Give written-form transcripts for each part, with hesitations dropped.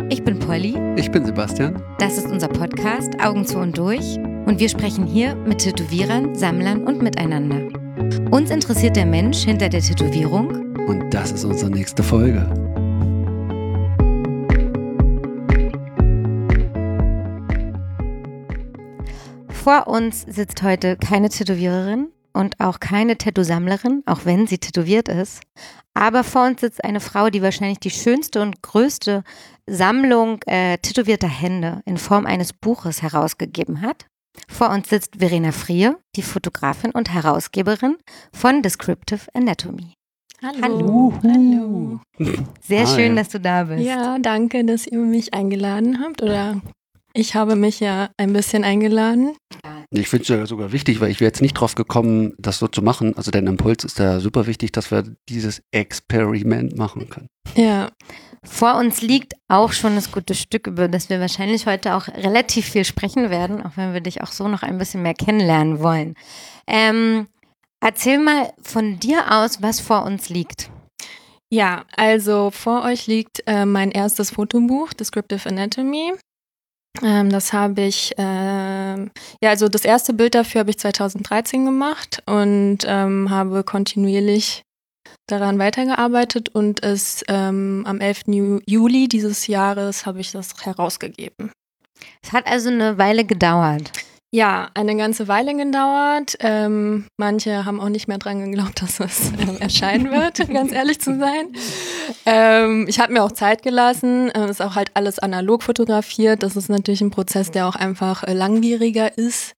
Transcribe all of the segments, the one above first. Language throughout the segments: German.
Ich bin Polly. Ich bin Sebastian. Das ist unser Podcast Augen zu und durch. Und wir sprechen hier mit Tätowierern, Sammlern und miteinander. Uns interessiert der Mensch hinter der Tätowierung. Und das ist unsere nächste Folge. Vor uns sitzt heute keine Tätowiererin und auch keine Tattoo-Sammlerin, auch wenn sie tätowiert ist. Aber vor uns sitzt eine Frau, die wahrscheinlich die schönste und größte Sammlung tätowierter Hände in Form eines Buches herausgegeben hat. Vor uns sitzt Verena Frier, die Fotografin und Herausgeberin von Descriptive Anatomy. Hallo. Hallo. Sehr schön, dass du da bist. Ja, danke, dass ihr mich eingeladen habt. Oder ich habe mich ja ein bisschen eingeladen. Ich finde es ja sogar wichtig, weil ich wäre jetzt nicht drauf gekommen, das so zu machen. Also dein Impuls ist da super wichtig, dass wir dieses Experiment machen können. Ja. Vor uns liegt auch schon das gute Stück, über das wir wahrscheinlich heute auch relativ viel sprechen werden, auch wenn wir dich auch so noch ein bisschen mehr kennenlernen wollen. Erzähl mal von dir aus, was vor uns liegt. Ja, also vor euch liegt mein erstes Fotobuch, Descriptive Anatomy. Das habe ich, also das erste Bild dafür habe ich 2013 gemacht und habe kontinuierlich daran weitergearbeitet und am 11. Juli dieses Jahres habe ich das herausgegeben. Es hat also eine Weile gedauert. Ja, eine ganze Weile gedauert. Manche haben auch nicht mehr dran geglaubt, dass es erscheinen wird, ganz ehrlich zu sein. Ich habe mir auch Zeit gelassen. Ist auch halt alles analog fotografiert. Das ist natürlich ein Prozess, der auch einfach langwieriger ist.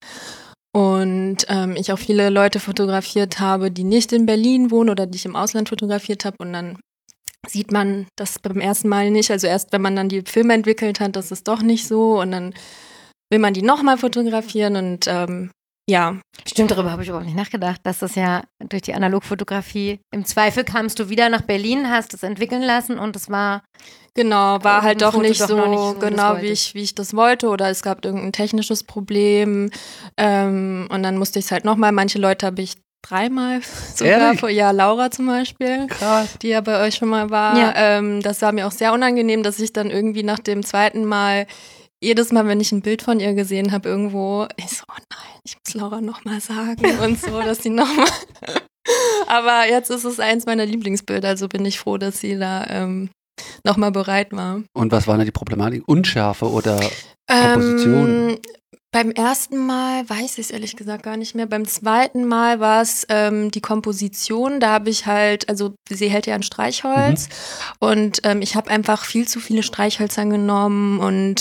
Und ich auch viele Leute fotografiert habe, die nicht in Berlin wohnen oder die ich im Ausland fotografiert habe. Und dann sieht man das beim ersten Mal nicht. Also erst, wenn man dann die Filme entwickelt hat, das ist doch nicht so. Und dann will man die nochmal fotografieren und ja. Stimmt, darüber habe ich überhaupt nicht nachgedacht, dass das ja durch die Analogfotografie, im Zweifel kamst du wieder nach Berlin, hast es entwickeln lassen und es war... Genau, war halt doch nicht so genau, wie ich ich das wollte oder es gab irgendein technisches Problem und dann musste ich es halt nochmal, manche Leute habe ich 3-mal sogar, ja, Laura zum Beispiel, krass, die ja bei euch schon mal war, ja. Das war mir auch sehr unangenehm, dass ich dann irgendwie nach dem zweiten Mal jedes Mal, wenn ich ein Bild von ihr gesehen habe irgendwo, ich so, oh nein, ich muss Laura nochmal sagen und so, dass sie nochmal. Aber jetzt ist es eins meiner Lieblingsbilder, also bin ich froh, dass sie da nochmal bereit war. Und was war da die Problematik? Unschärfe oder Komposition? Beim ersten Mal weiß ich es ehrlich gesagt gar nicht mehr. Beim zweiten Mal war es die Komposition. Da habe ich halt, also sie hält ja ein Streichholz und ich habe einfach viel zu viele Streichhölzer genommen und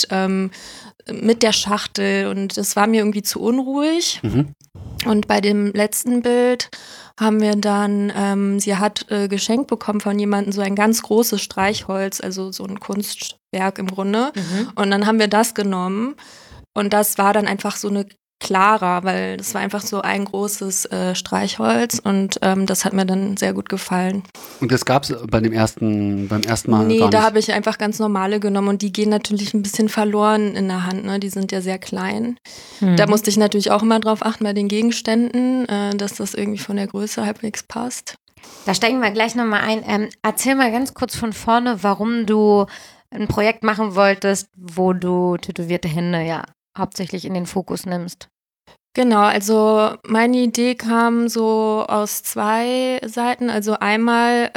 mit der Schachtel und das war mir irgendwie zu unruhig. Und bei dem letzten Bild haben wir dann, sie hat geschenkt bekommen von jemandem so ein ganz großes Streichholz, also so ein Kunstwerk im Grunde. Und dann haben wir das genommen. Und das war dann einfach so eine Clara, weil das war einfach so ein großes Streichholz und das hat mir dann sehr gut gefallen. Und das gab es beim ersten Mal Nee, gar nicht? Da habe ich einfach ganz normale genommen und die gehen natürlich ein bisschen verloren in der Hand, ne? Die sind ja sehr klein. Da musste ich natürlich auch immer drauf achten bei den Gegenständen, dass das irgendwie von der Größe halbwegs passt. Da steigen wir gleich nochmal ein. Erzähl mal ganz kurz von vorne, warum du ein Projekt machen wolltest, wo du tätowierte Hände ja hauptsächlich in den Fokus nimmst. Genau, also meine Idee kam so aus 2 Seiten. Also einmal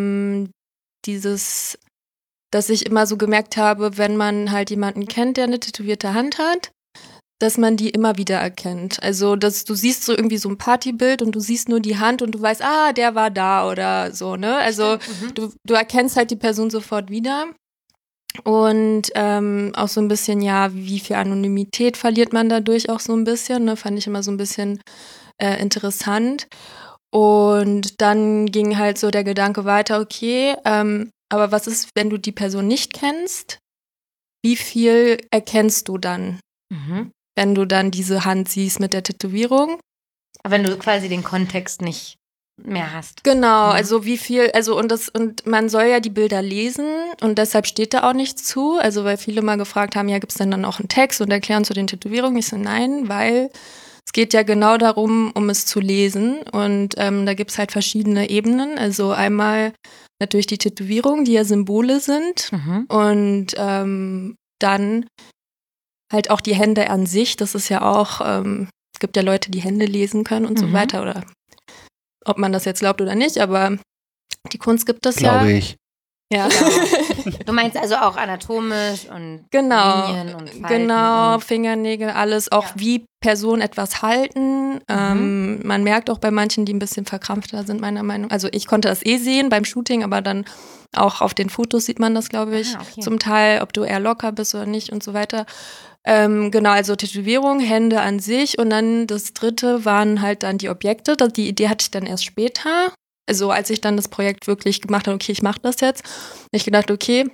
dass ich immer so gemerkt habe, wenn man halt jemanden kennt, der eine tätowierte Hand hat, dass man die immer wieder erkennt. Also dass du siehst so irgendwie so ein Partybild und du siehst nur die Hand und du weißt, der war da oder so, ne? Also du erkennst halt die Person sofort wieder. Und auch so ein bisschen, ja, wie viel Anonymität verliert man dadurch auch so ein bisschen, ne? Fand ich immer so ein bisschen interessant. Und dann ging halt so der Gedanke weiter, okay, aber was ist, wenn du die Person nicht kennst? Wie viel erkennst du dann, wenn du dann diese Hand siehst mit der Tätowierung? Wenn du quasi den Kontext nicht mehr hast. Genau, also wie viel, also und man soll ja die Bilder lesen und deshalb steht da auch nichts zu, also weil viele mal gefragt haben, ja, gibt es denn dann auch einen Text und Erklären zu den Tätowierungen? Ich so, nein, weil es geht ja genau darum, um es zu lesen. Und da gibt es halt verschiedene Ebenen. Also einmal natürlich die Tätowierungen, die ja Symbole sind. Und dann halt auch die Hände an sich. Das ist ja auch, es gibt ja Leute, die Hände lesen können und so weiter. Oder ob man das jetzt glaubt oder nicht, aber die Kunst gibt es ja. Glaube ich. Ja. Genau. Du meinst also auch anatomisch und Linien und Falten. Genau, und Fingernägel, alles, auch wie Personen etwas halten. Man merkt auch bei manchen, die ein bisschen verkrampfter sind, meiner Meinung nach. Also ich konnte das sehen beim Shooting, aber dann auch auf den Fotos sieht man das, glaube ich, zum Teil, ob du eher locker bist oder nicht und so weiter. Genau, also Tätowierung, Hände an sich und dann das dritte waren halt dann die Objekte. Die Idee hatte ich dann erst später. Also als ich dann das Projekt wirklich gemacht habe, okay, ich mache das jetzt, habe ich gedacht, okay,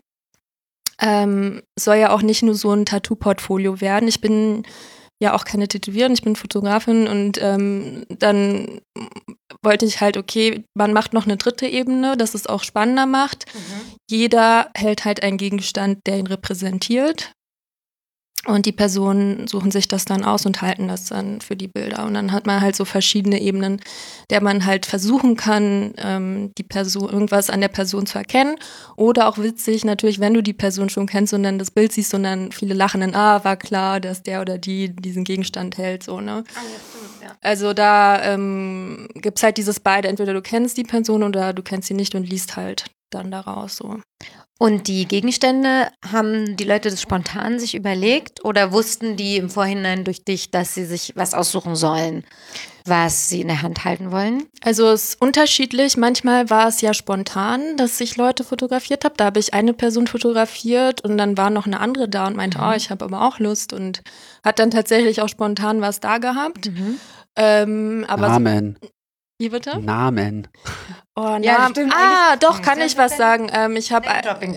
soll ja auch nicht nur so ein Tattoo-Portfolio werden. Ich bin ja auch keine Tätowiererin, ich bin Fotografin und dann wollte ich halt, okay, man macht noch eine dritte Ebene, dass es auch spannender macht. Jeder hält halt einen Gegenstand, der ihn repräsentiert. Und die Personen suchen sich das dann aus und halten das dann für die Bilder. Und dann hat man halt so verschiedene Ebenen, der man halt versuchen kann, die Person, irgendwas an der Person zu erkennen. Oder auch witzig, natürlich, wenn du die Person schon kennst und dann das Bild siehst und dann viele lachen dann, war klar, dass der oder die diesen Gegenstand hält, so, ne? ja, stimmt, ja. Also da gibt's halt dieses beide, entweder du kennst die Person oder du kennst sie nicht und liest halt dann daraus, so. Und die Gegenstände, haben die Leute das spontan sich überlegt oder wussten die im Vorhinein durch dich, dass sie sich was aussuchen sollen, was sie in der Hand halten wollen? Also es ist unterschiedlich. Manchmal war es ja spontan, dass ich Leute fotografiert habe. Da habe ich eine Person fotografiert und dann war noch eine andere da und meinte, ich habe aber auch Lust und hat dann tatsächlich auch spontan was da gehabt. Aber Namen. Wie bitte? Namen. Oh, Namen. Ja, stimmt. Doch, kann ich was sagen. Ich habe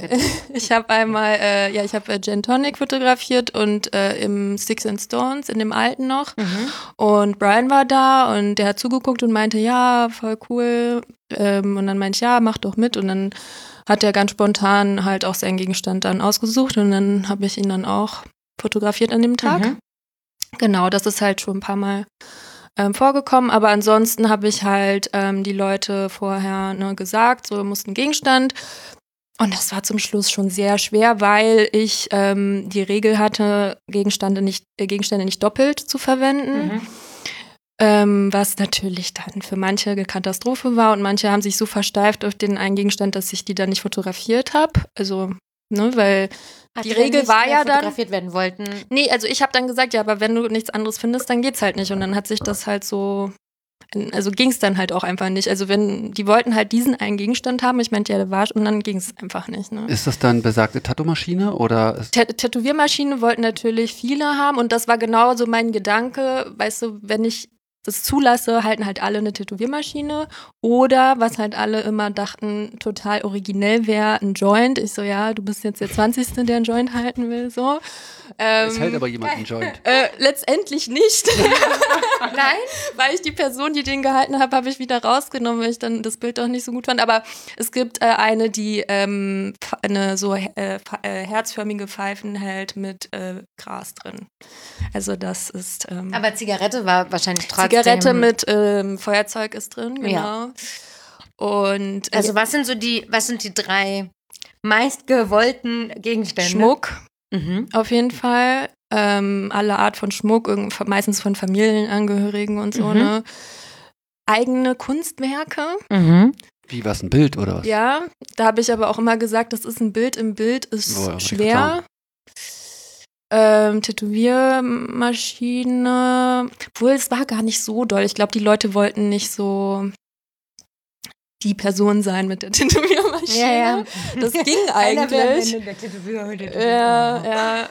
einmal, ich habe Gin Tonic fotografiert und im Sticks and Stones, in dem alten noch. Und Brian war da und der hat zugeguckt und meinte, ja, voll cool. Und dann meinte ich, ja, mach doch mit. Und dann hat er ganz spontan halt auch seinen Gegenstand dann ausgesucht und dann habe ich ihn dann auch fotografiert an dem Tag. Genau, das ist halt schon ein paar Mal vorgekommen, aber ansonsten habe ich halt die Leute vorher gesagt, so mussten Gegenstand und das war zum Schluss schon sehr schwer, weil ich die Regel hatte, Gegenstände nicht doppelt zu verwenden, was natürlich dann für manche eine Katastrophe war und manche haben sich so versteift auf den einen Gegenstand, dass ich die dann nicht fotografiert habe, also weil die Regel war ja dann fotografiert werden wollten. Nee, also ich habe dann gesagt, ja, aber wenn du nichts anderes findest, dann geht's halt nicht. Und dann hat sich das halt so, also ging's dann halt auch einfach nicht. Also wenn, die wollten halt diesen einen Gegenstand haben, ich meinte, ja, der war, und dann ging's einfach nicht. Ne? Ist das dann besagte Tattoo-Maschine oder? Tätowiermaschine wollten natürlich viele haben und das war genau so mein Gedanke, weißt du, wenn ich das zulasse, halten halt alle eine Tätowiermaschine oder, was halt alle immer dachten, total originell wäre, ein Joint. Ich so, ja, du bist jetzt der 20. der einen Joint halten will, so. Es hält aber jemand einen Joint. Letztendlich nicht. Nein? Weil ich die Person, die den gehalten habe ich wieder rausgenommen, weil ich dann das Bild doch nicht so gut fand. Aber es gibt eine, die eine so herzförmige Pfeifen hält mit Gras drin. Also das ist aber Zigarette war wahrscheinlich trotzdem. Zigarette mit Feuerzeug ist drin, genau. Ja. Und also was sind die 3 meistgewollten Gegenstände? Schmuck, auf jeden Fall. Alle Art von Schmuck, meistens von Familienangehörigen und so, ne? Eigene Kunstwerke. Wie, was, ein Bild oder was? Ja, da habe ich aber auch immer gesagt, das ist ein Bild im Bild, ist schwer. Tätowiermaschine, obwohl es war gar nicht so doll. Ich glaube, die Leute wollten nicht so die Person sein mit der Tätowiermaschine. Ja. Das ging eigentlich. Ja.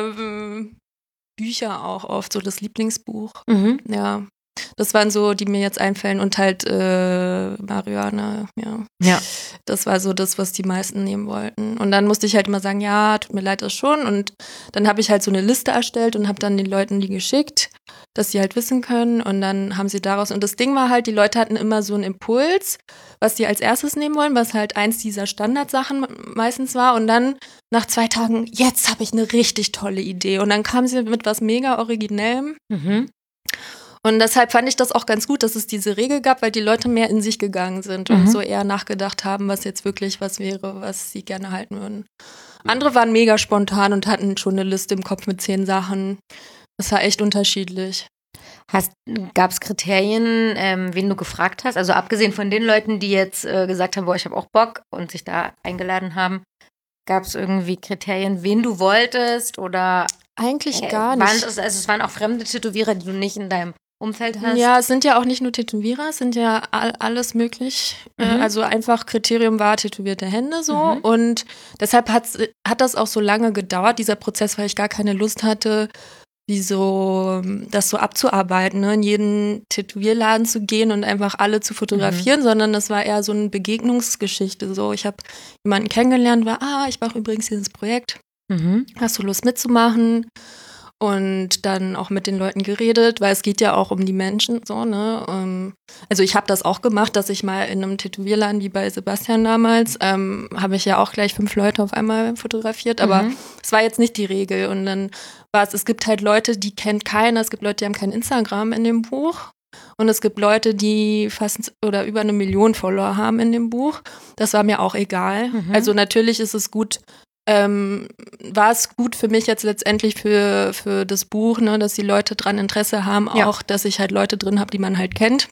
Bücher auch oft, so das Lieblingsbuch. Ja. Das waren so, die mir jetzt einfallen und halt Marihuana, ja. Das war so das, was die meisten nehmen wollten. Und dann musste ich halt immer sagen, ja, tut mir leid, das schon. Und dann habe ich halt so eine Liste erstellt und habe dann den Leuten die geschickt, dass sie halt wissen können. Und dann haben sie daraus, und das Ding war halt, die Leute hatten immer so einen Impuls, was sie als erstes nehmen wollen, was halt eins dieser Standardsachen meistens war. Und dann nach 2 Tagen, jetzt habe ich eine richtig tolle Idee. Und dann kamen sie mit was mega Originellem. Und deshalb fand ich das auch ganz gut, dass es diese Regel gab, weil die Leute mehr in sich gegangen sind und so eher nachgedacht haben, was jetzt wirklich was wäre, was sie gerne halten würden. Andere waren mega spontan und hatten schon eine Liste im Kopf mit 10 Sachen. Das war echt unterschiedlich. Gab es Kriterien, wen du gefragt hast? Also abgesehen von den Leuten, die jetzt gesagt haben, boah, ich habe auch Bock und sich da eingeladen haben, gab es irgendwie Kriterien, wen du wolltest oder eigentlich gar nicht. Es waren auch fremde Tätowierer, die du nicht in deinem Umfeld hast? Ja, es sind ja auch nicht nur Tätowierer, es sind ja alles möglich. Also einfach Kriterium war tätowierte Hände so. Und deshalb hat das auch so lange gedauert, dieser Prozess, weil ich gar keine Lust hatte, das so abzuarbeiten, ne? In jeden Tätowierladen zu gehen und einfach alle zu fotografieren, sondern das war eher so eine Begegnungsgeschichte. So, ich habe jemanden kennengelernt, ich mache übrigens dieses Projekt. Hast du Lust mitzumachen? Und dann auch mit den Leuten geredet, weil es geht ja auch um die Menschen, so, ne? Also ich habe das auch gemacht, dass ich mal in einem Tätowierladen wie bei Sebastian damals, habe ich ja auch gleich 5 Leute auf einmal fotografiert, aber es war jetzt nicht die Regel. Und dann es gibt halt Leute, die kennt keiner, es gibt Leute, die haben kein Instagram in dem Buch. Und es gibt Leute, die fast oder über 1 Million Follower haben in dem Buch. Das war mir auch egal. Also natürlich ist es gut, war es gut für mich jetzt letztendlich für das Buch, ne, dass die Leute dran Interesse haben, auch, dass ich halt Leute drin habe, die man halt kennt.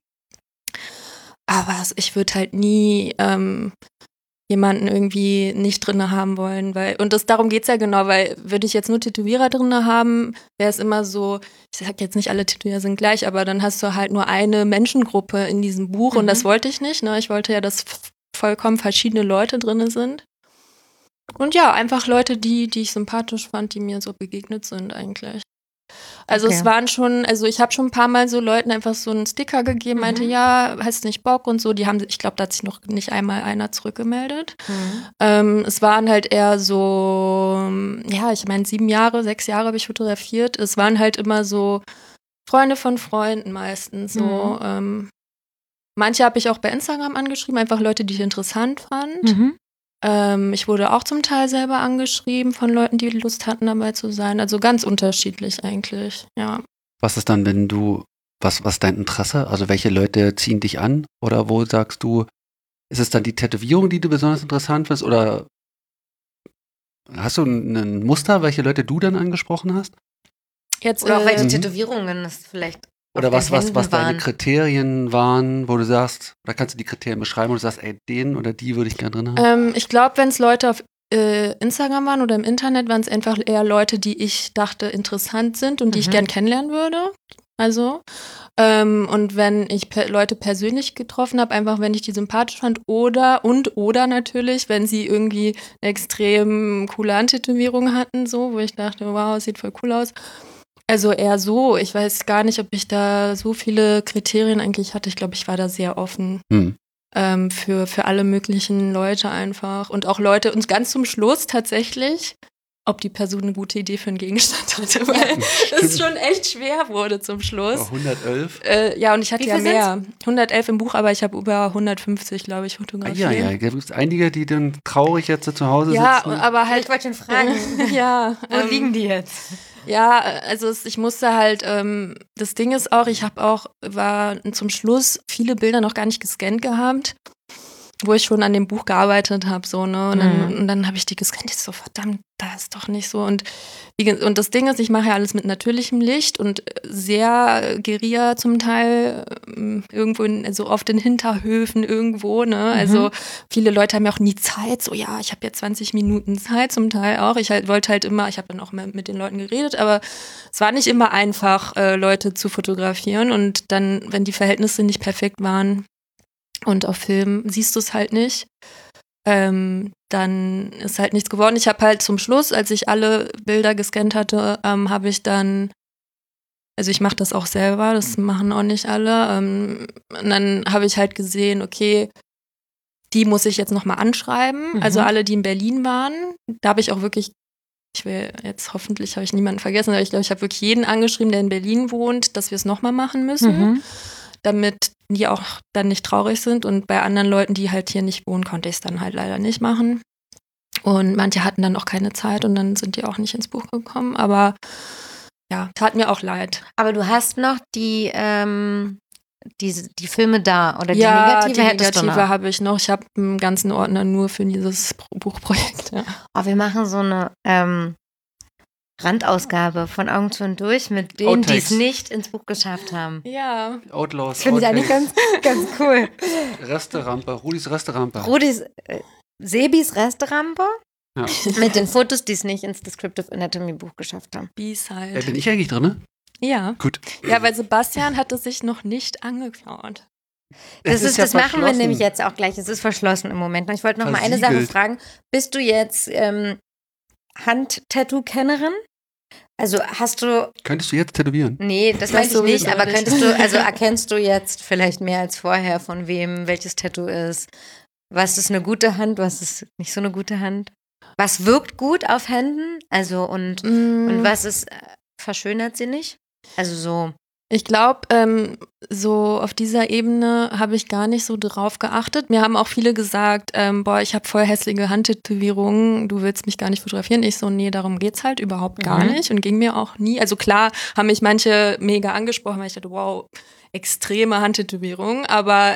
Aber ich würde halt nie jemanden irgendwie nicht drin haben wollen, darum geht's ja genau, weil würde ich jetzt nur Tätowierer drin haben, wäre es immer so, ich sag jetzt nicht alle Tätowierer sind gleich, aber dann hast du halt nur eine Menschengruppe in diesem Buch und das wollte ich nicht, ne? Ich wollte ja, dass vollkommen verschiedene Leute drin sind. Und ja, einfach Leute, die ich sympathisch fand, die mir so begegnet sind eigentlich. Also es waren schon, ich habe schon ein paar Mal so Leuten einfach so einen Sticker gegeben, meinte, ja, hast nicht Bock und so. Ich glaube, da hat sich noch nicht einmal einer zurückgemeldet. Es waren halt eher so, ja, ich meine 6 Jahre habe ich fotografiert. Es waren halt immer so Freunde von Freunden meistens. So, manche habe ich auch bei Instagram angeschrieben, einfach Leute, die ich interessant fand. Ich wurde auch zum Teil selber angeschrieben von Leuten, die Lust hatten, dabei zu sein. Also ganz unterschiedlich eigentlich, ja. Was ist dann, wenn was ist dein Interesse? Also welche Leute ziehen dich an? Oder wo sagst du, ist es dann die Tätowierung, die du besonders interessant findest? Oder hast du ein Muster, welche Leute du dann angesprochen hast? Oder auch welche Tätowierungen es vielleicht oder was deine Kriterien waren, wo du sagst, da kannst du die Kriterien beschreiben, wo du sagst, ey, den oder die würde ich gerne drin haben? Ich glaube, wenn es Leute auf Instagram waren oder im Internet, waren es einfach eher Leute, die ich dachte interessant sind und die ich gern kennenlernen würde. Also, und wenn ich Leute persönlich getroffen habe, einfach wenn ich die sympathisch fand oder natürlich, wenn sie irgendwie eine extrem coole Handtätowierung hatten, so, wo ich dachte, wow, sieht voll cool aus. Also eher so, ich weiß gar nicht, ob ich da so viele Kriterien eigentlich hatte. Ich glaube, ich war da sehr offen für alle möglichen Leute einfach. Und auch Leute, und ganz zum Schluss tatsächlich, ob die Person eine gute Idee für einen Gegenstand hatte, weil es schon echt schwer wurde zum Schluss. 111? Ja, und ich hatte ja mehr. 111 im Buch, aber ich habe über 150, glaube ich, fotografiert. Ja, da gibt es einige, die dann traurig jetzt zu Hause sitzen. Ja, aber halt. Ich wollte schon fragen. Wo liegen die jetzt? Ja, also ich musste halt, das Ding ist auch, war zum Schluss viele Bilder noch gar nicht gescannt gehabt, wo ich schon an dem Buch gearbeitet habe, so, ne, und dann habe ich die gescannt, ich so, verdammt, da ist doch nicht so, und das Ding ist, ich mache ja alles mit natürlichem Licht und sehr Guerilla zum Teil, irgendwo also auf den Hinterhöfen irgendwo, ne, also viele Leute haben ja auch nie Zeit, so, ja, ich habe jetzt 20 Minuten Zeit zum Teil auch, ich wollte halt immer, ich habe dann auch mit den Leuten geredet, aber es war nicht immer einfach, Leute zu fotografieren, und dann, wenn die Verhältnisse nicht perfekt waren und auf Film siehst du es halt nicht, dann ist halt nichts geworden. Ich habe halt zum Schluss, als ich alle Bilder gescannt hatte, habe ich dann, also ich mache das auch selber, das machen auch nicht alle, und dann habe ich halt gesehen, okay, die muss ich jetzt nochmal anschreiben, also alle, die in Berlin waren, da habe ich auch wirklich, hoffentlich habe ich niemanden vergessen, aber ich glaube, ich habe wirklich jeden angeschrieben, der in Berlin wohnt, dass wir es nochmal machen müssen, damit die auch dann nicht traurig sind, und bei anderen Leuten, die halt hier nicht wohnen, konnte ich es dann halt leider nicht machen. Und manche hatten dann auch keine Zeit und dann sind die auch nicht ins Buch gekommen, aber ja, tat mir auch leid. Aber du hast noch die Filme da oder die Ja, Negative die hättest du noch. Negative habe ich noch. Ich habe einen ganzen Ordner nur für dieses Buchprojekt. Ja. Oh, wir machen so eine Randausgabe von Augen zu und durch mit denen, die es Outtakes. nicht ins Buch geschafft haben. Ja. Outlaws. Das finde ich eigentlich ganz cool. Resterampe, Rudis Resterampe. Rudis, Sebis Resterampe Ja. mit den Fotos, die es nicht ins Descriptive Anatomy Buch geschafft haben. B-Side. Bin ich eigentlich drin? Ne? Ja. Gut. Ja, weil Sebastian hat es sich noch nicht angeschaut. Es ist ja Das machen wir verschlossen. nämlich jetzt auch gleich. Es ist verschlossen im Moment. Ich wollte noch mal eine Sache Versiegelt. fragen. Bist du jetzt Handtattoo-Kennerin? Also hast du, Könntest du jetzt tätowieren? nee, das Das weiß ich sowieso nicht, aber nicht. könntest du, also erkennst du jetzt vielleicht mehr als vorher, von wem welches Tattoo ist? Was ist eine gute Hand, was ist nicht so eine gute Hand? Was wirkt gut auf Händen? Also und was ist, verschönert sie nicht? Also so. Ich glaube, so auf dieser Ebene habe ich gar nicht so drauf geachtet. Mir haben auch viele gesagt, boah, ich habe voll hässliche Handtätowierungen, du willst mich gar nicht fotografieren. Ich so, nee, darum geht's halt überhaupt gar nicht und ging mir auch nie. Also klar haben mich manche mega angesprochen, weil ich dachte, wow, extreme Handtätowierung, aber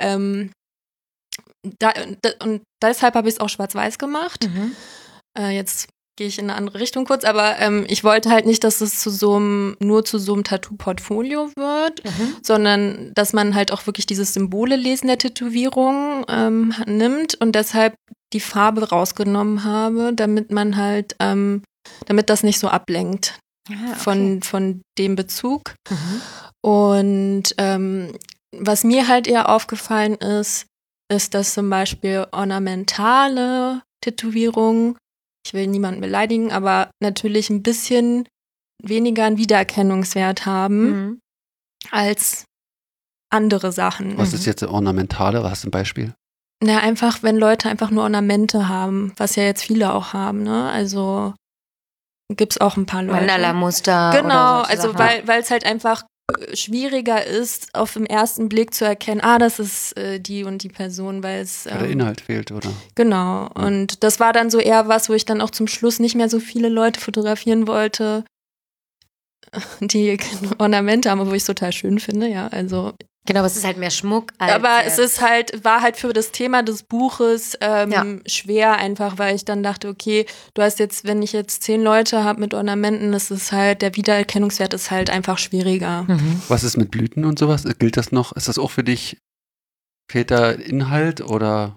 und deshalb habe ich es auch schwarz-weiß gemacht. Jetzt gehe ich in eine andere Richtung kurz, aber ich wollte halt nicht, dass es nur zu so einem Tattoo-Portfolio wird, sondern dass man halt auch wirklich dieses Symbole lesen der Tätowierung nimmt und deshalb die Farbe rausgenommen habe, damit man halt, damit das nicht so ablenkt von dem Bezug. Und was mir halt eher aufgefallen ist, dass zum Beispiel ornamentale Tätowierungen, ich will niemanden beleidigen, aber natürlich ein bisschen weniger einen Wiedererkennungswert haben als andere Sachen. Was ist jetzt ornamentale? Was hast du ein Beispiel? Na, einfach, wenn Leute einfach nur Ornamente haben, was ja jetzt viele auch haben, ne? Also gibt's auch ein paar Leute. Mandala-Muster. Genau, oder also Sachen. weil es halt einfach schwieriger ist, auf den ersten Blick zu erkennen, das ist die und die Person, weil es Weil der Inhalt fehlt, oder? genau. Und das war dann so eher was, wo ich dann auch zum Schluss nicht mehr so viele Leute fotografieren wollte, die Ornamente haben, wo ich es total schön finde, ja. Also Genau, aber es ist halt mehr Schmuck als. aber es ist war halt für das Thema des Buches schwer, einfach, weil ich dann dachte, okay, du hast jetzt, wenn ich jetzt 10 Leute habe mit Ornamenten, das ist halt, der Wiedererkennungswert ist halt einfach schwieriger. Was ist mit Blüten und sowas? Gilt das noch? Ist das auch für dich, fehlt da Inhalt oder?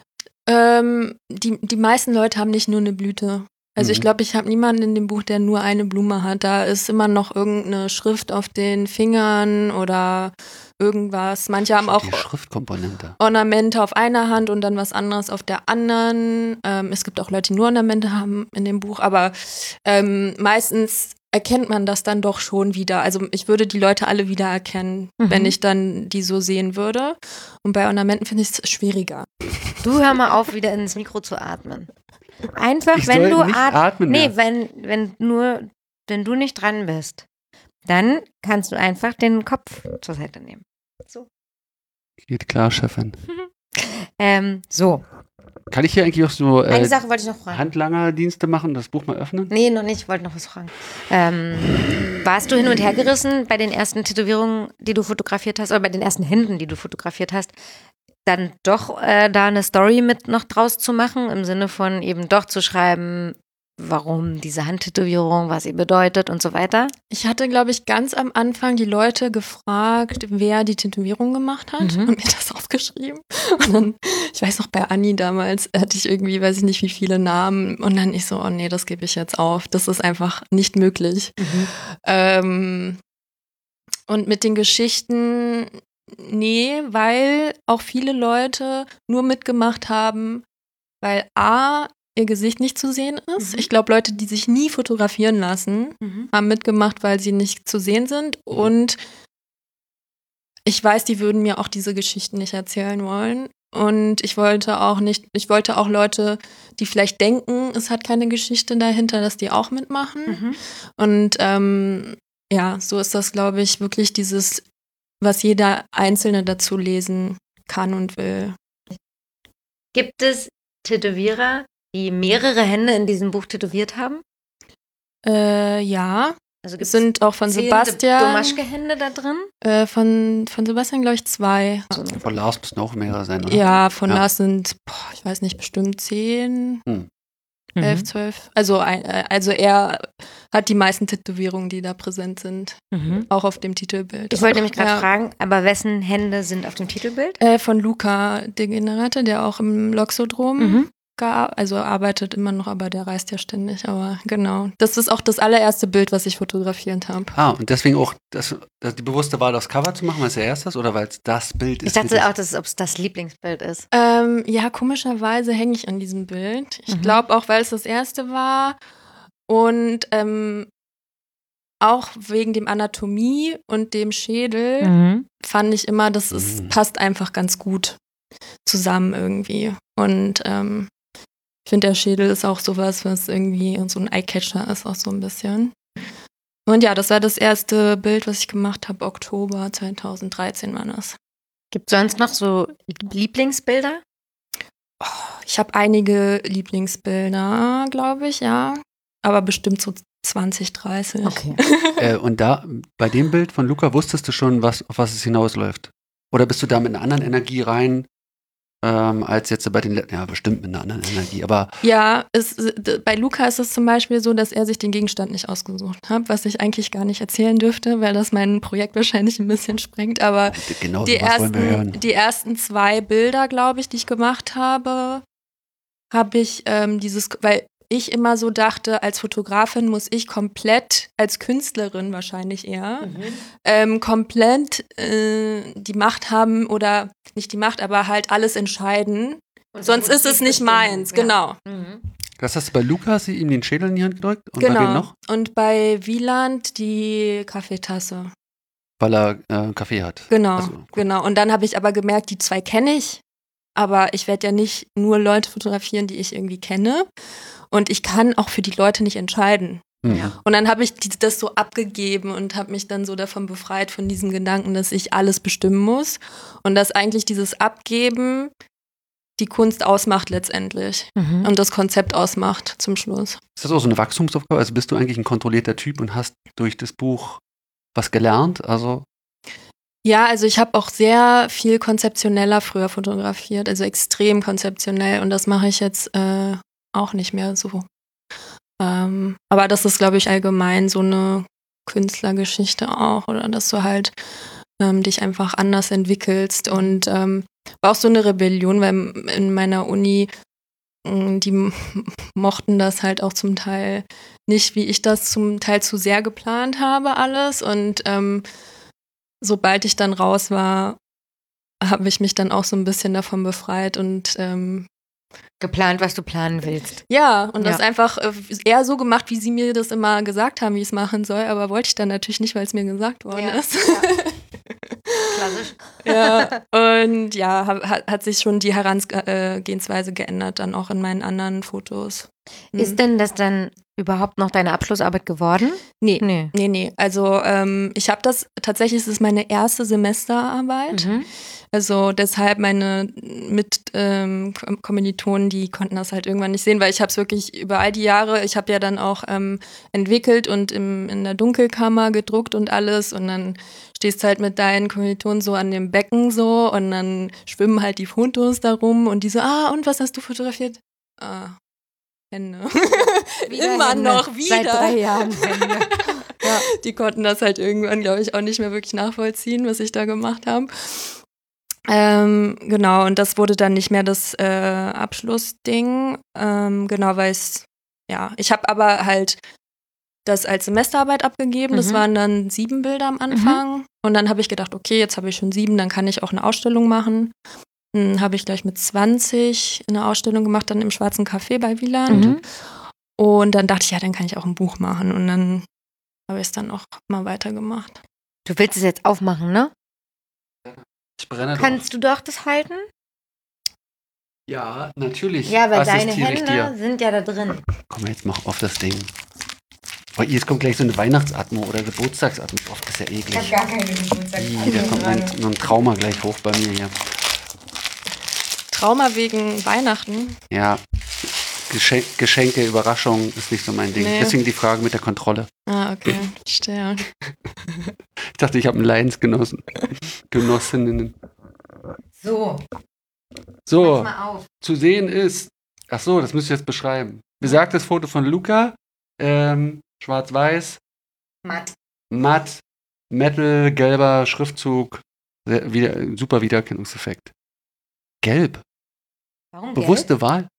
Die meisten Leute haben nicht nur eine Blüte. Also ich glaube, ich habe niemanden in dem Buch, der nur eine Blume hat. Da ist immer noch irgendeine Schrift auf den Fingern oder irgendwas. Manche haben auch Die Schriftkomponente. Ornamente auf einer Hand und dann was anderes auf der anderen. Es gibt auch Leute, die nur Ornamente haben in dem Buch, aber meistens erkennt man das dann doch schon wieder. Also ich würde die Leute alle wieder erkennen, wenn ich dann die so sehen würde. Und bei Ornamenten finde ich es schwieriger. Du hör mal auf, wieder ins Mikro zu atmen. Einfach, Ich wenn soll du nicht atmen nee, mehr. wenn du nicht dran bist, dann kannst du einfach den Kopf zur Seite nehmen. Geht klar, Chefin. So, Kann ich hier eigentlich auch so eine Sache wollte ich noch fragen. Handlangerdienste machen, das Buch mal öffnen? Nee, noch nicht, ich wollte noch was fragen. Warst du hin und her gerissen bei den ersten Tätowierungen, die du fotografiert hast, oder bei den ersten Händen, die du fotografiert hast, dann doch da eine Story mit noch draus zu machen, im Sinne von eben doch zu schreiben, warum diese Handtätowierung, was sie bedeutet und so weiter? Ich hatte, glaube ich, ganz am Anfang die Leute gefragt, wer die Tätowierung gemacht hat und mir das aufgeschrieben. Und dann, ich weiß noch, bei Anni damals hatte ich irgendwie, weiß ich nicht, wie viele Namen. Und dann ich so, oh nee, das gebe ich jetzt auf. Das ist einfach nicht möglich. Und mit den Geschichten, nee, weil auch viele Leute nur mitgemacht haben, weil ihr Gesicht nicht zu sehen ist. Ich glaube, Leute, die sich nie fotografieren lassen, haben mitgemacht, weil sie nicht zu sehen sind. Und ich weiß, die würden mir auch diese Geschichten nicht erzählen wollen. Und ich wollte auch Leute, die vielleicht denken, es hat keine Geschichte dahinter, dass die auch mitmachen. Und ja, so ist das, glaube ich, wirklich dieses, was jeder Einzelne dazu lesen kann und will. Gibt es Tätowierer, die mehrere Hände in diesem Buch tätowiert haben? Ja. Also Es gibt's sind auch von 10 Sebastian. Domaschke-Hände da drin? Von Sebastian, glaube ich, 2. Von Lars müssen auch mehrere sein, oder? Ja, von Lars sind, ich weiß nicht, bestimmt 10, 11, 12. Also er hat die meisten Tätowierungen, die da präsent sind. Auch auf dem Titelbild. Ich wollte nämlich gerade fragen, aber wessen Hände sind auf dem Titelbild? Von Luca Degenerate, der auch im Loxodrom arbeitet immer noch, aber der reist ja ständig. Aber genau, das ist auch das allererste Bild, was ich fotografiert habe. Und deswegen auch die bewusste Wahl, das Cover zu machen als erstes oder weil es das Bild ist? Ich dachte auch, ob es das Lieblingsbild ist. Ja, komischerweise hänge ich an diesem Bild. Ich glaube auch, weil es das erste war und auch wegen dem Anatomie und dem Schädel fand ich immer, passt einfach ganz gut zusammen irgendwie. Und ich finde, der Schädel ist auch sowas, was irgendwie so ein Eyecatcher ist, auch so ein bisschen. Und ja, das war das erste Bild, was ich gemacht habe. Oktober 2013 war das. Gibt es sonst noch so Lieblingsbilder? Ich habe einige Lieblingsbilder, glaube ich, ja. Aber bestimmt so 20, 30. Okay. Und da, bei dem Bild von Luca, wusstest du schon, auf was es hinausläuft? Oder bist du da mit einer anderen Energie rein, als jetzt bei den letzten, ja, bestimmt mit einer anderen Energie, aber... Ja, bei Luca ist es zum Beispiel so, dass er sich den Gegenstand nicht ausgesucht hat, was ich eigentlich gar nicht erzählen dürfte, weil das mein Projekt wahrscheinlich ein bisschen sprengt, aber genau die ersten 2 Bilder, glaube ich, die ich gemacht habe ich weil ich immer so dachte, als Fotografin muss ich komplett, als Künstlerin wahrscheinlich eher, komplett die Macht haben oder nicht die Macht, aber halt alles entscheiden. Und sonst ist es nicht meins, genau. Das hast du bei Lukas ihm den Schädel in die Hand gedrückt? Und genau. Bei wem noch? Und bei Wieland die Kaffeetasse. Weil er einen Kaffee hat. Genau, also, genau. Und dann habe ich aber gemerkt, die 2 kenne ich, aber ich werde ja nicht nur Leute fotografieren, die ich irgendwie kenne. Und ich kann auch für die Leute nicht entscheiden. Ja. Und dann habe ich das so abgegeben und habe mich dann so davon befreit, von diesem Gedanken, dass ich alles bestimmen muss. Und dass eigentlich dieses Abgeben die Kunst ausmacht letztendlich. Und das Konzept ausmacht zum Schluss. Ist das auch so eine Wachstumsaufgabe? Also bist du eigentlich ein kontrollierter Typ und hast durch das Buch was gelernt? Ja, also ich habe auch sehr viel konzeptioneller früher fotografiert, also extrem konzeptionell. Und das mache ich jetzt auch nicht mehr so. Aber das ist, glaube ich, allgemein so eine Künstlergeschichte auch, oder dass du halt dich einfach anders entwickelst und war auch so eine Rebellion, weil in meiner Uni die mochten das halt auch zum Teil nicht, wie ich das zum Teil zu sehr geplant habe alles und sobald ich dann raus war, habe ich mich dann auch so ein bisschen davon befreit und geplant, was du planen willst. Ja, und das einfach eher so gemacht, wie sie mir das immer gesagt haben, wie ich es machen soll, aber wollte ich dann natürlich nicht, weil es mir gesagt worden ist. Ja. Klassisch. Ja, und hat sich schon die Herangehensweise geändert, dann auch in meinen anderen Fotos. Ist denn das dann überhaupt noch deine Abschlussarbeit geworden? Nee. Also ich habe das, tatsächlich ist es meine erste Semesterarbeit. Also deshalb meine Kommilitonen, die konnten das halt irgendwann nicht sehen, weil ich habe es wirklich über all die Jahre, ich habe ja dann auch entwickelt und in der Dunkelkammer gedruckt und alles und dann stehst halt mit deinen Kommilitonen so an dem Becken so und dann schwimmen halt die Fotos da rum und die so, und was hast du fotografiert? Hände. Immer Hände. Noch wieder. Seit 3 Jahren Hände. Ja. Die konnten das halt irgendwann, glaube ich, auch nicht mehr wirklich nachvollziehen, was ich da gemacht habe. Genau, und das wurde dann nicht mehr das Abschlussding. Genau, weil ich habe aber halt das als Semesterarbeit abgegeben. Das waren dann 7 Bilder am Anfang. Und dann habe ich gedacht, okay, jetzt habe ich schon 7, dann kann ich auch eine Ausstellung machen. Habe ich gleich mit 20 eine Ausstellung gemacht, dann im Schwarzen Café bei Wieland. Und dann dachte ich, ja, dann kann ich auch ein Buch machen. Und dann habe ich es dann auch mal weitergemacht. Du willst es jetzt aufmachen, ne? Ich brenne. Kannst du doch das halten? Ja, natürlich. Ja, weil deine Hände sind ja da drin. Komm, jetzt mach auf das Ding. Oh, jetzt kommt gleich so eine Weihnachtsatmo oder Geburtstagsatmo. Oh, das ist ja eklig. Ich habe gar keine Geburtstagsatmo. Da kommt so ein Trauma gleich hoch bei mir hier. Trauma wegen Weihnachten? Ja. Geschenke, Überraschungen ist nicht so mein Ding. Nee. Deswegen die Frage mit der Kontrolle. Ah, okay. Verstehe. Ich dachte, ich habe einen Leidensgenossen. Genossinnen. So, So, mal auf. zu sehen ist. Ach so, das müsst ihr jetzt beschreiben. Besagtes Foto von Luca. Schwarz-Weiß. Matt. Metal, gelber Schriftzug. Super Wiedererkennungseffekt. Gelb. Warum Bewusste Wahl.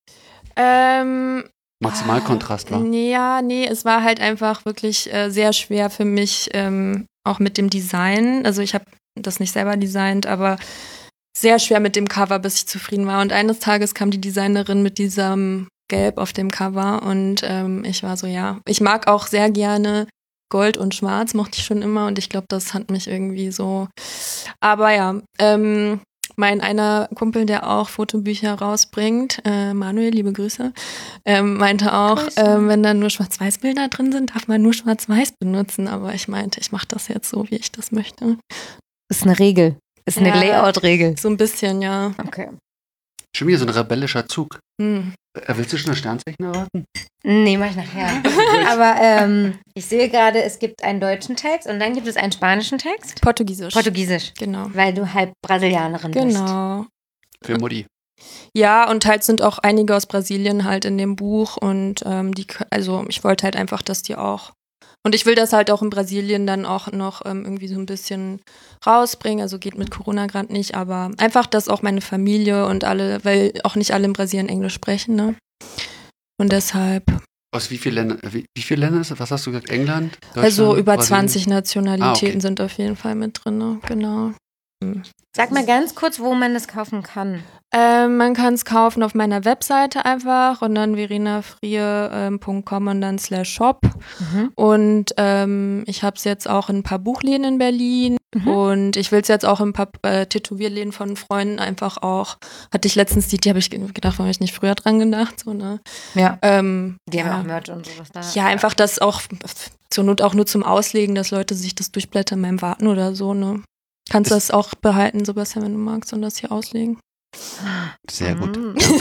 Maximalkontrast war. Nee, es war halt einfach wirklich sehr schwer für mich, auch mit dem Design. Also ich habe das nicht selber designt, aber sehr schwer mit dem Cover, bis ich zufrieden war. Und eines Tages kam die Designerin mit diesem Gelb auf dem Cover und ich war so, ja. Ich mag auch sehr gerne Gold und Schwarz, mochte ich schon immer und ich glaube, das hat mich irgendwie so. Aber ja, mein einer Kumpel, der auch Fotobücher rausbringt, Manuel, liebe Grüße, meinte auch, wenn da nur Schwarz-Weiß-Bilder drin sind, darf man nur Schwarz-Weiß benutzen. Aber ich meinte, ich mache das jetzt so, wie ich das möchte. Ist eine Regel. Ist eine Ja. Layout-Regel. So ein bisschen, ja. Okay. Schon wieder so ein rebellischer Zug. Hm. Willst du schon das Sternzeichen erraten? Nee, mach ich nachher. Aber ich sehe gerade, es gibt einen deutschen Text und dann gibt es einen spanischen Text. Portugiesisch. Genau. Genau. Weil du halb Brasilianerin bist. Genau. Für Mutti. Ja, und halt sind auch einige aus Brasilien halt in dem Buch und also ich wollte halt einfach, dass die auch. Und ich will das halt auch in Brasilien dann auch noch irgendwie so ein bisschen rausbringen. Also geht mit Corona gerade nicht, aber einfach, dass auch meine Familie und alle, weil auch nicht alle in Brasilien Englisch sprechen, ne? Und deshalb. Aus wie vielen Ländern? Wie viele Länder ist das? Was hast du gesagt? England? Also über Brasilien? 20 Nationalitäten okay. sind auf jeden Fall mit drin, ne? Genau. Sag mal ganz kurz, wo man das kaufen kann. Man kann es kaufen auf meiner Webseite einfach und dann verenafrie.com und dann /shop. Mhm. Und ich habe es jetzt auch in ein paar Buchläden in Berlin und ich will es jetzt auch in ein paar Tätowierläden von Freunden einfach auch. Hatte ich letztens die habe ich gedacht, warum habe ich nicht früher dran gedacht? So, ne? Ja. Die ja. haben auch Merch und sowas da. Ja, einfach das auch zur Not auch nur zum Auslegen, dass Leute sich das durchblättern beim Warten oder so, ne? Kannst das auch behalten, Sebastian, wenn du magst, und das hier auslegen. Sehr gut.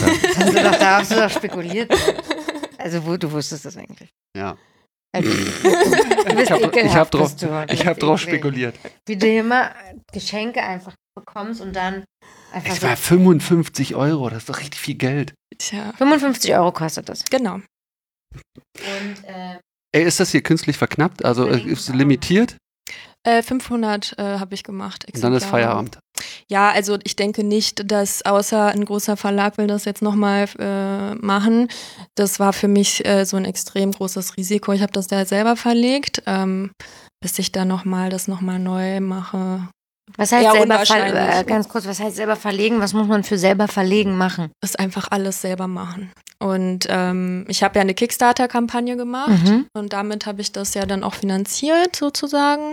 Da hast du doch spekuliert. Also du wusstest das eigentlich. Ja. Also, du bist Ich habe drauf, bist du. ich hab drauf spekuliert. Wie du immer Geschenke einfach bekommst und dann einfach Es war 55 €, das ist doch richtig viel Geld. Tja, 55 € kostet das. genau. Und Ey, ist das hier künstlich verknappt? Also ist es limitiert? 500 habe ich gemacht. Und dann ist Exemplare. Feierabend. Ja, also ich denke nicht, dass außer ein großer Verlag will das jetzt nochmal machen. Das war für mich so ein extrem großes Risiko. Ich habe das da selber verlegt, bis ich dann das nochmal neu mache. was heißt Eher selber unwahrscheinlich. ganz kurz, was heißt selber verlegen? Was muss man für selber verlegen machen? Ist einfach alles selber machen. Und ich habe ja eine Kickstarter-Kampagne gemacht und damit habe ich das ja dann auch finanziert sozusagen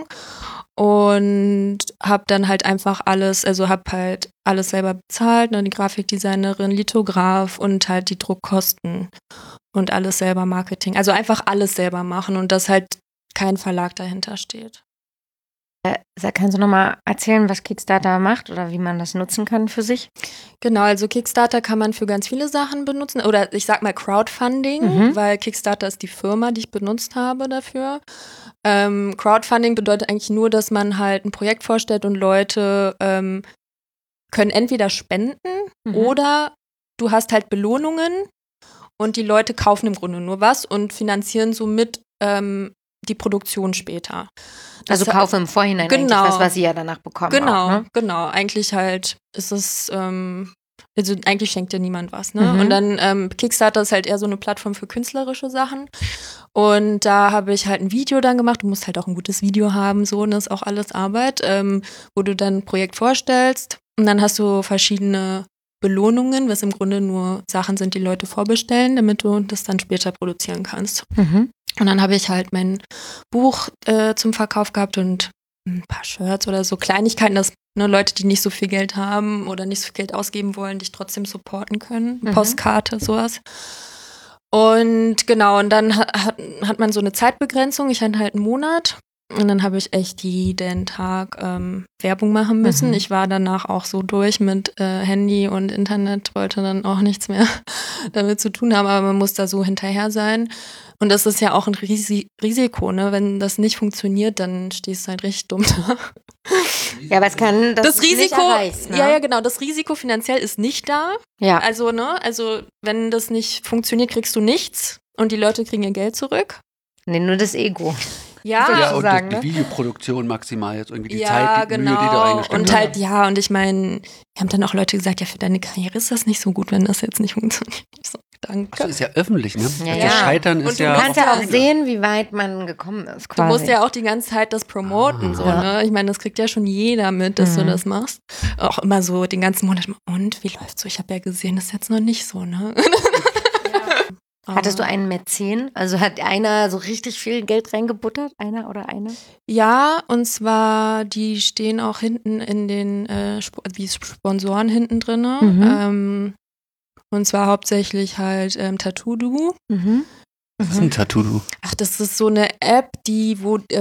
und habe dann halt einfach alles, also habe halt alles selber bezahlt, ne, die Grafikdesignerin, Lithograf und halt die Druckkosten und alles selber Marketing. Also einfach alles selber machen und dass halt kein Verlag dahinter steht. Kannst du nochmal erzählen, was Kickstarter macht oder wie man das nutzen kann für sich? Genau, also Kickstarter kann man für ganz viele Sachen benutzen oder ich sag mal Crowdfunding, weil Kickstarter ist die Firma, die ich benutzt habe dafür. Crowdfunding bedeutet eigentlich nur, dass man halt ein Projekt vorstellt und Leute können entweder spenden oder du hast halt Belohnungen und die Leute kaufen im Grunde nur was und finanzieren somit die Produktion später. Also kaufe im Vorhinein eigentlich was sie ja danach bekommen. Genau, auch, ne? genau. Eigentlich halt ist es, also eigentlich schenkt dir niemand was, ne? Und dann Kickstarter ist halt eher so eine Plattform für künstlerische Sachen. Und da habe ich halt ein Video dann gemacht. Du musst halt auch ein gutes Video haben, so, und das ist auch alles Arbeit, wo du dann ein Projekt vorstellst. Und dann hast du verschiedene Belohnungen, was im Grunde nur Sachen sind, die Leute vorbestellen, damit du das dann später produzieren kannst. Und dann habe ich halt mein Buch zum Verkauf gehabt und ein paar Shirts oder so Kleinigkeiten, dass Leute, die nicht so viel Geld haben oder nicht so viel Geld ausgeben wollen, dich trotzdem supporten können. Postkarte, sowas. Und genau, und dann hat man so eine Zeitbegrenzung. Ich hatte halt einen Monat Und dann habe ich echt jeden Tag Werbung machen müssen. Ich war danach auch so durch mit Handy und Internet, wollte dann auch nichts mehr damit zu tun haben, aber man muss da so hinterher sein. Und das ist ja auch ein Risiko, ne? Wenn das nicht funktioniert, dann stehst du halt richtig dumm da. Ja, aber es kann das Risiko, nicht erreichst, ne? ja, genau, das Risiko finanziell ist nicht da. Ja. Also, wenn das nicht funktioniert, kriegst du nichts und die Leute kriegen ihr Geld zurück. Nee, nur das Ego. Ja, und sagen, die ne? Videoproduktion maximal jetzt irgendwie die Ja, Zeit, die genau. Mühe, die da reingesteckt Und wird. halt, ja, und ich meine, haben dann auch Leute gesagt, ja, für deine Karriere ist das nicht so gut, wenn das jetzt nicht funktioniert. Ich so, danke. Achso, ist ja öffentlich, ne? Ja, Das ja. Scheitern Und ist du ja. Du kannst ja auch Ja. sehen, wie weit man gekommen ist, Du quasi. musst ja auch die ganze Zeit das promoten, so, Ja. ne? Ich meine, das kriegt ja schon jeder mit, dass du das machst. Auch immer so den ganzen Monat, und wie läuft's so? Ich habe ja gesehen, das ist jetzt noch nicht so, ne? Hattest du einen Mäzen? Also hat einer so richtig viel Geld reingebuttert? Einer oder eine? Ja, und zwar, die stehen auch hinten in den wie Sponsoren hinten drin. Und zwar hauptsächlich halt Tattoo-Do. Was ist ein Tattoo? Ach, das ist so eine App, die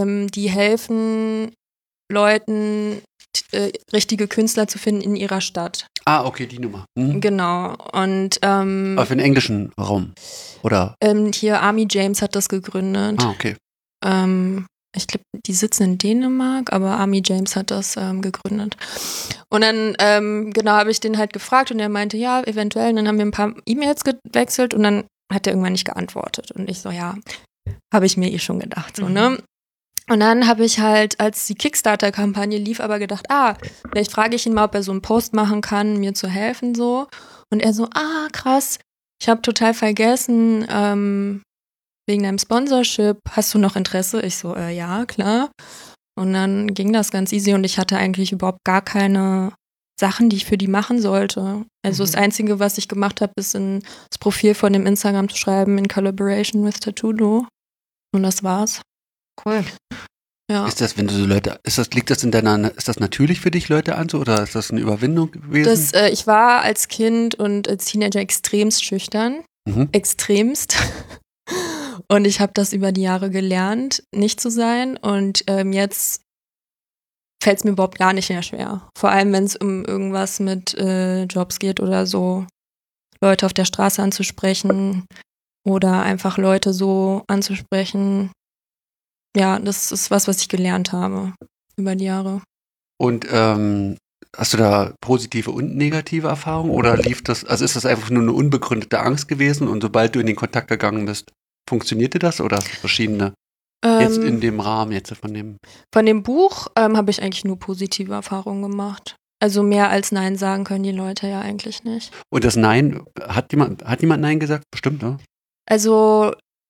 helfen Leuten, richtige Künstler zu finden in ihrer Stadt. Ah, okay, die Nummer. Genau. Und Aber für den englischen Raum, oder? hier Army James hat das gegründet. Ah, okay. Ich glaube, die sitzen in Dänemark, aber Army James hat das gegründet. Und dann, genau, habe ich den halt gefragt und er meinte, ja, eventuell. Und dann haben wir ein paar E-Mails gewechselt und dann hat er irgendwann nicht geantwortet. Und ich so, ja, habe ich mir eh schon gedacht, so, ne? Und dann habe ich halt, als die Kickstarter-Kampagne lief, aber gedacht, vielleicht frage ich ihn mal, ob er so einen Post machen kann, mir zu helfen, so. Und er so, krass, ich habe total vergessen, wegen deinem Sponsorship, hast du noch Interesse? Ich so, ja, klar. Und dann ging das ganz easy und ich hatte eigentlich überhaupt gar keine Sachen, die ich für die machen sollte. Also das Einzige, was ich gemacht habe, ist in das Profil von dem Instagram zu schreiben, in Collaboration with Tattoo-Do. Und das war's. Cool. Ja. Ist das, wenn du so Leute, ist das natürlich für dich, Leute anzu, oder ist das eine Überwindung gewesen? Ich war als Kind und als Teenager extremst schüchtern. Extremst. Und ich habe das über die Jahre gelernt, nicht zu sein. Und jetzt fällt es mir überhaupt gar nicht mehr schwer. Vor allem, wenn es um irgendwas mit Jobs geht oder so, Leute auf der Straße anzusprechen oder einfach Leute so anzusprechen. Ja, das ist was ich gelernt habe über die Jahre. Und hast du da positive und negative Erfahrungen oder lief das, also ist das einfach nur eine unbegründete Angst gewesen und sobald du in den Kontakt gegangen bist, funktionierte das oder hast du verschiedene jetzt in dem Rahmen jetzt von dem Buch habe ich eigentlich nur positive Erfahrungen gemacht. Also mehr als Nein sagen können die Leute ja eigentlich nicht. Und das Nein, hat jemand Nein gesagt? Bestimmt, ne? Also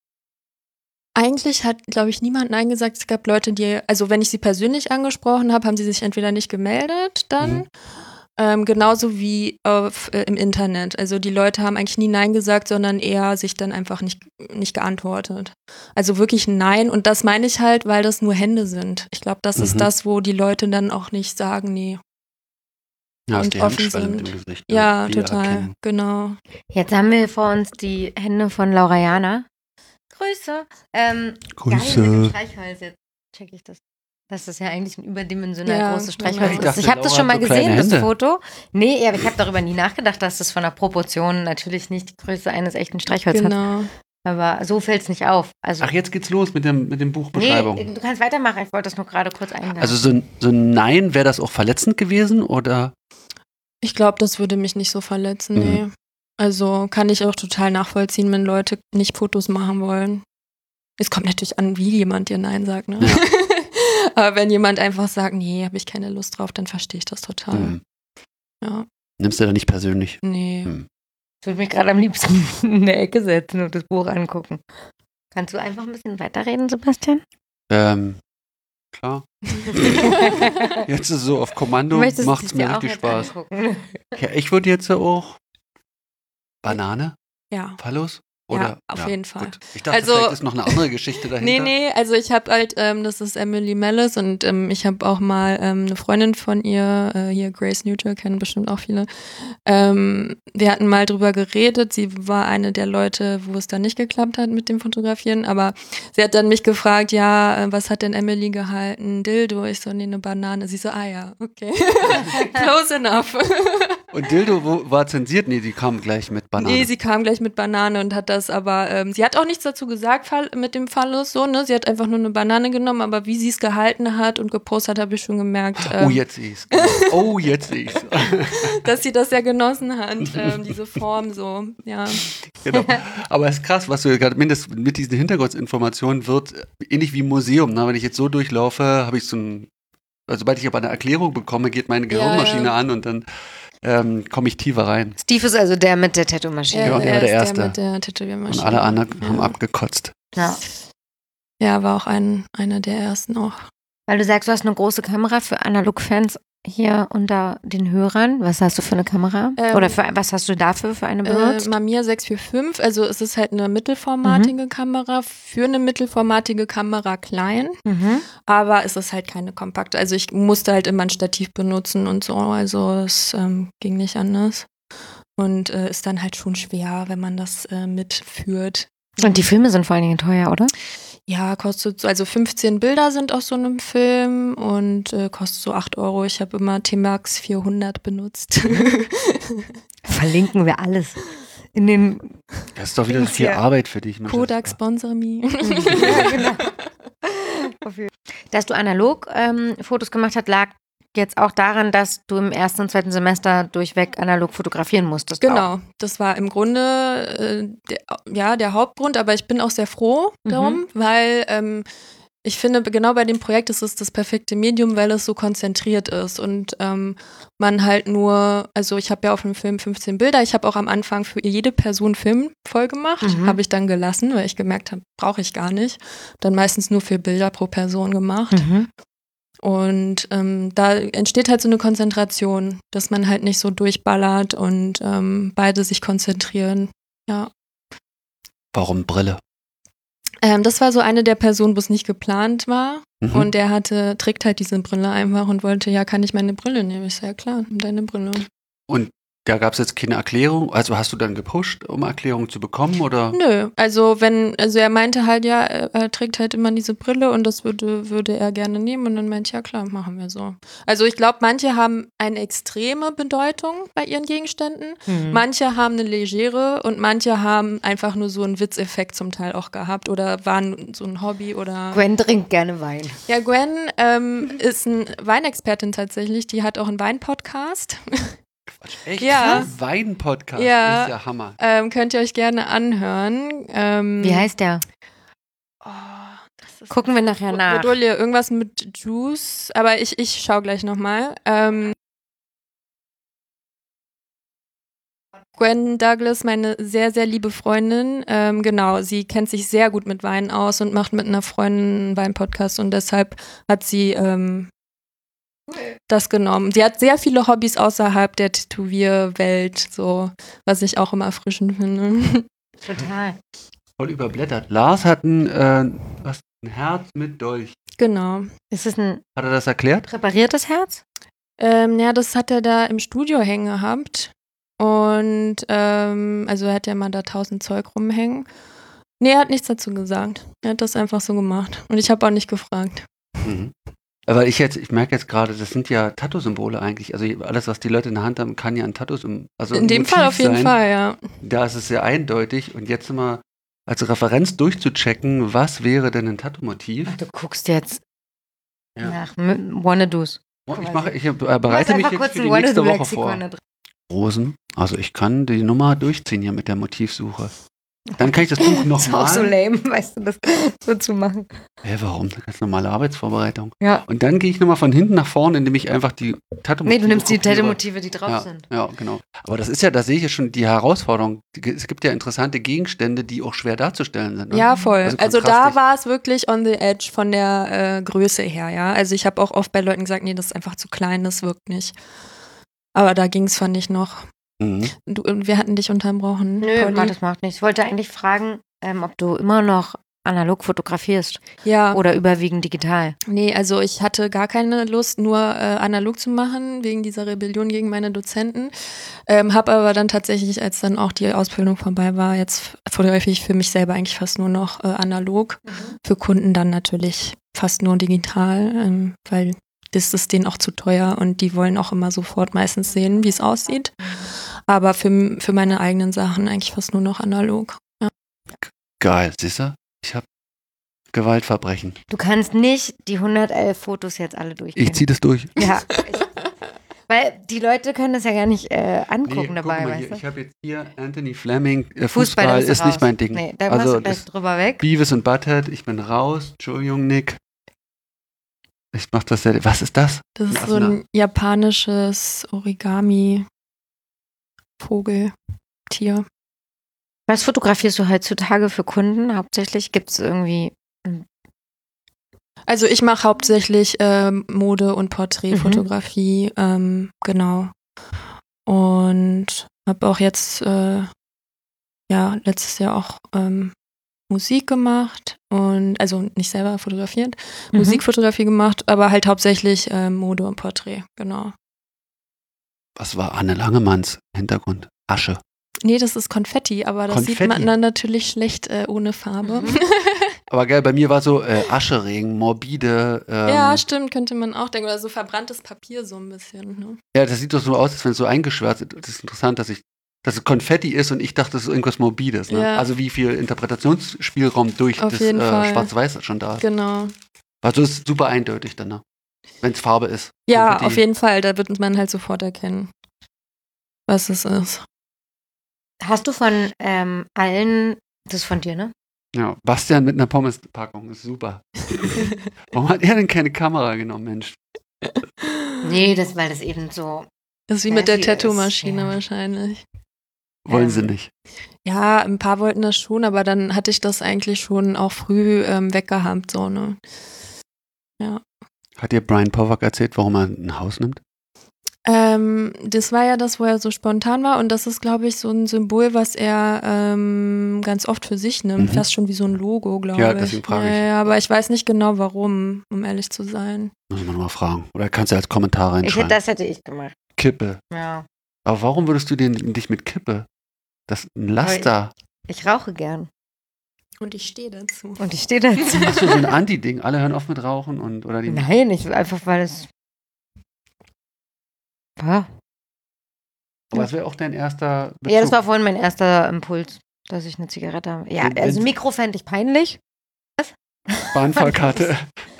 eigentlich hat, glaube ich, niemand Nein gesagt. Es gab Leute, also wenn ich sie persönlich angesprochen habe, haben sie sich entweder nicht gemeldet dann, genauso wie im Internet. Also die Leute haben eigentlich nie Nein gesagt, sondern eher sich dann einfach nicht geantwortet. Also wirklich Nein. Und das meine ich halt, weil das nur Hände sind. Ich glaube, das ist das, wo die Leute dann auch nicht sagen, nee. Ja, Und ist die offen Hemmschwelle sind. mit dem Gesicht. Ja, die total. erkennen. Genau. Jetzt haben wir vor uns die Hände von Laura Jana. Grüße. Grüße. Geil mit dem Streichholz. Jetzt check ich das. Das ist ja eigentlich ein überdimensional Ja, großes genau. Streichholz. Ich dachte, Ich habe das Laura schon mal hat so kleine gesehen, das Hände. Foto. Nee, aber ich habe darüber nie nachgedacht, dass das von der Proportion natürlich nicht die Größe eines echten Streichholzes hat. Genau. Aber so fällt es nicht auf. Also, Ach, jetzt geht's los mit dem Buchbeschreibung. nee, du kannst weitermachen. Ich wollte das nur gerade kurz einladen. Also so ein Nein, wäre das auch verletzend gewesen oder? Ich glaube, das würde mich nicht so verletzen, nee. Also kann ich auch total nachvollziehen, wenn Leute nicht Fotos machen wollen. Es kommt natürlich an, wie jemand dir Nein sagt, ne? Ja. Aber wenn jemand einfach sagt, nee, habe ich keine Lust drauf, dann verstehe ich das total. Ja, Nimmst du da nicht persönlich? nee. Ich würde mich gerade am liebsten in der Ecke setzen und das Buch angucken. Kannst du einfach ein bisschen weiterreden, Sebastian? Klar. Jetzt ist es so auf Kommando, Möchtest du macht's es mir dir auch richtig jetzt Spaß. angucken? Ja, ich würde jetzt auch Banane, Ja. Phallus. Oder? auf jeden Fall. Gut. Ich dachte, vielleicht ist noch eine andere Geschichte dahinter. Nee, also ich habe halt, das ist Emily Mellis und ich habe auch mal eine Freundin von ihr, hier Grace Neutral, kennen bestimmt auch viele. Wir hatten mal drüber geredet, sie war eine der Leute, wo es dann nicht geklappt hat mit dem Fotografieren, aber sie hat dann mich gefragt, ja, was hat denn Emily gehalten? Dildo? Ich so, nee, eine Banane. Sie so, ja, okay. Close enough. Und Dildo war zensiert? Nee, die kam gleich mit Banane. Nee, sie kam gleich mit Banane und hat das aber, sie hat auch nichts dazu gesagt mit dem Phallus, so, ne? Sie hat einfach nur eine Banane genommen, aber wie sie es gehalten hat und gepostet hat, habe ich schon gemerkt. Jetzt sehe ich's. Jetzt sehe ich's. Dass sie das ja genossen hat, diese Form so, ja. Genau. Aber es ist krass, was du gerade mit diesen Hintergrundinformationen wird, ähnlich wie im Museum, ne? Wenn ich jetzt so durchlaufe, habe ich sobald ich aber eine Erklärung bekomme, geht meine Gehirnmaschine an und dann komme ich tiefer rein. Steve ist also der mit der Tattoo-Maschine. Ja, er der ist Erste. der mit der Tätowiermaschine. Und alle anderen haben abgekotzt. Ja. Ja, war auch einer der ersten auch. Weil du sagst, du hast eine große Kamera für Analog-Fans hier unter den Hörern. Was hast du für eine Kamera? Oder was hast du dafür für eine benutzt? Mamiya 645, also es ist halt eine mittelformatige Kamera, für eine mittelformatige Kamera klein, aber es ist halt keine kompakte. Also ich musste halt immer ein Stativ benutzen und so, also es ging nicht anders. Und ist dann halt schon schwer, wenn man das mitführt. Und die Filme sind vor allen Dingen teuer, oder? Ja, kostet so, also 15 Bilder sind aus so einem Film und kostet so 8 Euro. Ich habe immer T-Max 400 benutzt. Verlinken wir alles in den. Das ist doch wieder so viel Arbeit für dich. Kodak sponsor me. Ja, genau. Dass du analog Fotos gemacht hast, lag jetzt auch daran, dass du im ersten und zweiten Semester durchweg analog fotografieren musstest. Genau, das war im Grunde der Hauptgrund, aber ich bin auch sehr froh darum, weil ich finde, genau bei dem Projekt ist es das perfekte Medium, weil es so konzentriert ist und man halt nur, also ich habe ja auf dem Film 15 Bilder, ich habe auch am Anfang für jede Person Film voll gemacht, habe ich dann gelassen, weil ich gemerkt habe, brauche ich gar nicht. Dann meistens nur 4 Bilder pro Person gemacht. Und da entsteht halt so eine Konzentration, dass man halt nicht so durchballert und beide sich konzentrieren. Ja. Warum Brille? Das war so eine der Personen, wo es nicht geplant war. Und der trägt halt diese Brille einfach und wollte, ja, kann ich meine Brille nehmen? Ich sage, ja klar, nimm deine Brille. Und da gab es jetzt keine Erklärung? Also hast du dann gepusht, um Erklärung zu bekommen, oder? Nö, also er meinte halt, ja, er trägt halt immer diese Brille und das würde er gerne nehmen und dann meinte ich, ja klar, machen wir so. Also ich glaube, manche haben eine extreme Bedeutung bei ihren Gegenständen, manche haben eine legere und manche haben einfach nur so einen Witzeffekt zum Teil auch gehabt oder waren so ein Hobby oder... Gwen trinkt gerne Wein. Ja, Gwen ist eine Weinexpertin tatsächlich, die hat auch einen Wein-Podcast. Quatsch, echt? Ja. Wein-Podcast, ja. Ist ja Hammer. Könnt ihr euch gerne anhören. Wie heißt der? Gucken wir nachher nach. Bedolie, irgendwas mit Juice, aber ich schau gleich nochmal. Gwen Douglas, meine sehr, sehr liebe Freundin, genau, sie kennt sich sehr gut mit Wein aus und macht mit einer Freundin einen Wein-Podcast und deshalb hat sie das genommen. Sie hat sehr viele Hobbys außerhalb der Tätowierwelt, so, was ich auch immer erfrischend finde. Total. Voll überblättert. Lars hat ein Herz mit Dolch. Genau. Ist es ein Hat er das erklärt? präpariertes Herz? Ja, das hat er da im Studio hängen gehabt. Und also er hat ja mal da 1000 Zeug rumhängen. Nee, er hat nichts dazu gesagt. Er hat das einfach so gemacht. Und ich habe auch nicht gefragt. Aber ich merke jetzt gerade, das sind ja Tattoo-Symbole eigentlich. Also alles, was die Leute in der Hand haben, kann ja ein Tattoo-Symbol. Also in dem Motiv Fall auf jeden sein. Fall, ja. Da ist es sehr eindeutig. Und jetzt mal als Referenz durchzuchecken, was wäre denn ein Tattoo-Motiv? Ach, du guckst jetzt nach Wanna-Dos. Ich bereite mich jetzt für die nächste Woche vor. Rosen. Also ich kann die Nummer durchziehen hier mit der Motivsuche. Dann kann ich das Buch nochmal. Ist auch so lame, weißt du, das so zu machen. Warum? Eine ganz normale Arbeitsvorbereitung. Ja. Und dann gehe ich nochmal von hinten nach vorne, indem ich einfach die Tattoo-Motive Nee, du nimmst die kopiere. Tattoo-Motive, die drauf sind. Ja, genau. Aber das ist ja, da sehe ich ja schon die Herausforderung. Es gibt ja interessante Gegenstände, die auch schwer darzustellen sind. Ne? Ja, voll. Also da kontrastig. war es wirklich on the edge von der Größe her, ja. Also ich habe auch oft bei Leuten gesagt, nee, das ist einfach zu klein, das wirkt nicht. Aber da ging es, fand ich, noch. Und wir hatten dich unterbrochen. Nö, Polly. das macht nichts. Ich wollte eigentlich fragen, ob du immer noch analog fotografierst Ja. oder überwiegend digital. Nee, also ich hatte gar keine Lust, nur analog zu machen, wegen dieser Rebellion gegen meine Dozenten. Habe aber dann tatsächlich, als dann auch die Ausbildung vorbei war, jetzt fotografiere ich für mich selber eigentlich fast nur noch analog. Für Kunden dann natürlich fast nur digital, weil das ist denen auch zu teuer und die wollen auch immer sofort meistens sehen, wie es aussieht. Aber für meine eigenen Sachen eigentlich fast nur noch analog. Ja. Geil, siehst du? Ich habe Gewaltverbrechen. Du kannst nicht die 111 Fotos jetzt alle durchgehen. Ich ziehe das durch. Ja. Weil die Leute können das ja gar nicht angucken dabei, guck mal weißt hier, du? ich habe jetzt hier Anthony Fleming, da Fußball bist du ist nicht raus. mein Ding. Nee, da also machst du gleich drüber weg. Beavis und Butthead, ich bin raus. Entschuldigung, Nick. Ich mach das ja. Was ist das? Das ist so ein japanisches Origami-Vogeltier. Was fotografierst du heutzutage für Kunden? Hauptsächlich gibt es irgendwie. Also ich mache hauptsächlich Mode- und Porträtfotografie, genau. Und habe auch jetzt letztes Jahr auch Musik gemacht und also nicht selber fotografiert, Musikfotografie gemacht, aber halt hauptsächlich Mode und Porträt, genau. Was war Anne Langemanns Hintergrund? Asche. Nee, das ist Konfetti, aber das sieht man dann natürlich schlecht ohne Farbe. Aber geil, bei mir war so Ascheregen, morbide. Ja, stimmt, könnte man auch denken. Oder so verbranntes Papier so ein bisschen. Ne? Ja, das sieht doch so aus, als wenn es so eingeschwärzt ist. Das ist interessant, dass es Konfetti ist und ich dachte, das ist irgendwas Morbides. Ne? Ja. Also wie viel Interpretationsspielraum durch Auf das jeden Fall. Schwarz-Weiß schon da ist. Genau. Also es ist super eindeutig dann, ne? Wenn es Farbe ist. Ja, Konfetti. auf jeden Fall. Da wird man halt sofort erkennen, was es ist. Hast du von allen, das ist von dir, ne? Ja, Bastian mit einer Pommespackung ist super. Warum hat er denn keine Kamera genommen, Mensch? Nee, weil das eben so. Das ist wie mit der fancy ist, Tattoo-Maschine ja. wahrscheinlich. Wollen sie nicht. Ja, ein paar wollten das schon, aber dann hatte ich das eigentlich schon auch früh weggehabt, so, ne? Ja. Hat dir Brian Powak erzählt, warum er ein Haus nimmt? Das war ja das, wo er so spontan war und das ist, glaube ich, so ein Symbol, was er ganz oft für sich nimmt. Fast schon wie so ein Logo, glaube ich. Ja, deswegen frage ich. Ja, aber ich weiß nicht genau, warum, um ehrlich zu sein. Muss man mal fragen. Oder kannst du als Kommentar reinschreiben. Das hätte ich gemacht. Kippe. Ja. Aber warum würdest du dich mit Kippe? Das ist ein Laster. Ich rauche gern. Und ich stehe dazu. Und ich stehe dazu. Hast du so ein Anti-Ding? Alle hören auf mit Rauchen oder die. Nein, einfach weil es. Ja. Aber das wäre auch dein erster Bezug. Ja, das war vorhin mein erster Impuls, dass ich eine Zigarette habe. Ja, also Mikro fände ich peinlich. Was? Bahnfahrkarte.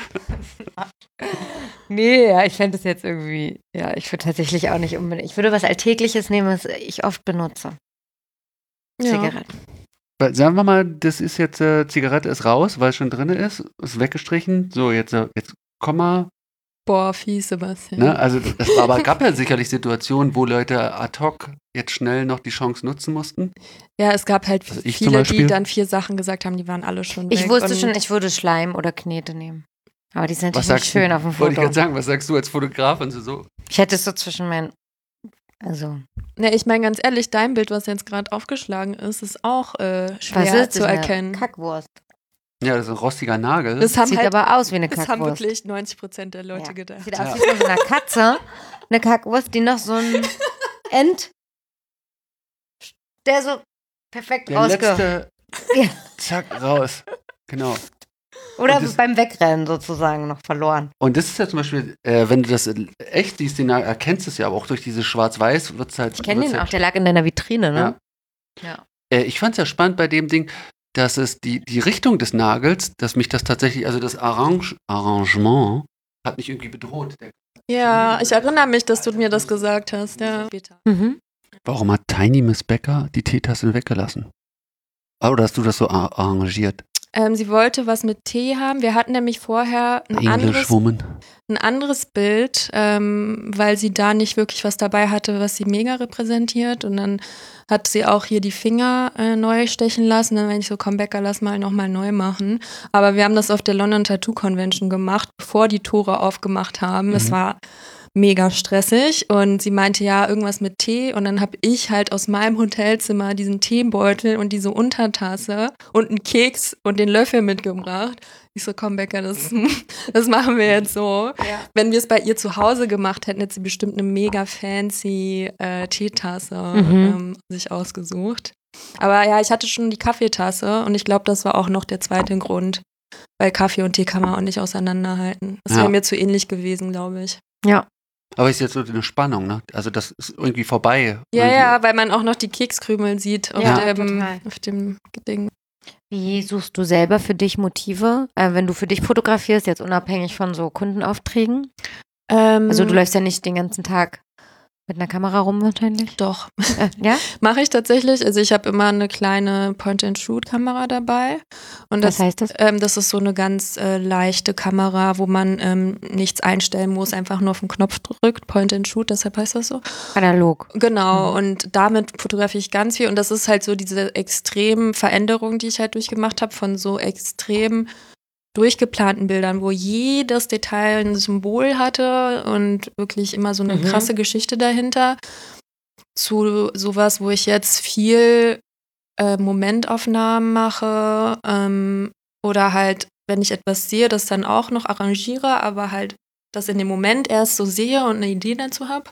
Nee, ja, ich fände es jetzt irgendwie, ja, ich würde tatsächlich auch nicht unbedingt, ich würde was Alltägliches nehmen, was ich oft benutze. Ja. Zigaretten. Sagen wir mal, das ist jetzt, Zigarette ist raus, weil es schon drin ist weggestrichen. So, jetzt komm mal. Boah, fies, Sebastian. Ne? Also aber gab ja sicherlich Situationen, wo Leute ad hoc jetzt schnell noch die Chance nutzen mussten. Ja, es gab halt Also ich zum viele, Beispiel. die dann 4 Sachen gesagt haben, die waren alle schon weg. Ich wusste und schon, ich würde Schleim oder Knete nehmen. Aber die sind Was natürlich nicht sagst du? schön auf dem Wollte ich Foto. gerade sagen, was sagst du als Fotograf? Und so? Ich hätte es so zwischen meinen, also. Ja, ich meine ganz ehrlich, dein Bild, was jetzt gerade aufgeschlagen ist auch Was schwer ist zu das? erkennen. Kackwurst. Ja, das ist ein rostiger Nagel. Das haben Sieht halt, aber aus wie eine das haben Kackwurst. wirklich 90% der Leute Ja. gedacht. Sieht aus wie von so einer Katze. Eine Kackwurst, die noch so ein der so perfekt Der letzte, Ja. zack, raus. Genau. Oder Und das- beim Wegrennen sozusagen noch verloren. Und das ist ja zum Beispiel, wenn du das echt siehst, den Nagel, erkennst du es ja, aber auch durch dieses Schwarz-Weiß wird es halt. Ich kenne den auch, der lag in deiner Vitrine, ne? Ja. Ich fand es ja spannend bei dem Ding, dass es die Richtung des Nagels, dass mich das tatsächlich, also das Arrangement hat mich irgendwie bedroht. Ja, ich erinnere mich, dass du mir das gesagt hast. Ja. Mhm. Warum hat Tiny Miss Becker die Teetasse weggelassen? Oder hast du das so arrangiert? Sie wollte was mit Tee haben. Wir hatten nämlich vorher ein English Woman. anderes Bild, weil sie da nicht wirklich was dabei hatte, was sie mega repräsentiert. Und dann hat sie auch hier die Finger neu stechen lassen. Dann war ich so, komm Becker, lass mal nochmal neu machen. Aber wir haben das auf der London Tattoo Convention gemacht, bevor die Tore aufgemacht haben. Es war mega stressig und sie meinte ja irgendwas mit Tee und dann habe ich halt aus meinem Hotelzimmer diesen Teebeutel und diese Untertasse und einen Keks und den Löffel mitgebracht. Ich so, komm Becca, das machen wir jetzt so. Ja. Wenn wir es bei ihr zu Hause gemacht hätten, hätte sie bestimmt eine mega fancy Teetasse sich ausgesucht. Aber ja, ich hatte schon die Kaffeetasse und ich glaube, das war auch noch der zweite Grund, weil Kaffee und Tee kann man auch nicht auseinanderhalten. Das wäre mir zu ähnlich gewesen, glaube ich. Ja. Aber ist jetzt so eine Spannung, ne? Also das ist irgendwie vorbei. Ja, weil man auch noch die Kekskrümel sieht auf dem Ding. Wie suchst du selber für dich Motive, wenn du für dich fotografierst, jetzt unabhängig von so Kundenaufträgen? Also du läufst ja nicht den ganzen Tag mit einer Kamera rum wahrscheinlich? Doch. Ja? Mache ich tatsächlich. Also ich habe immer eine kleine Point-and-Shoot-Kamera dabei. Und was heißt das? Das ist so eine ganz leichte Kamera, wo man nichts einstellen muss, einfach nur auf den Knopf drückt, Point-and-Shoot, deshalb heißt das so. Analog. Genau, und damit fotografiere ich ganz viel. Und das ist halt so diese extremen Veränderungen, die ich halt durchgemacht habe, von so extrem durchgeplanten Bildern, wo jedes Detail ein Symbol hatte und wirklich immer so eine krasse Geschichte dahinter, zu sowas, wo ich jetzt viel Momentaufnahmen mache oder halt, wenn ich etwas sehe, das dann auch noch arrangiere, aber halt das in dem Moment erst so sehe und eine Idee dazu habe.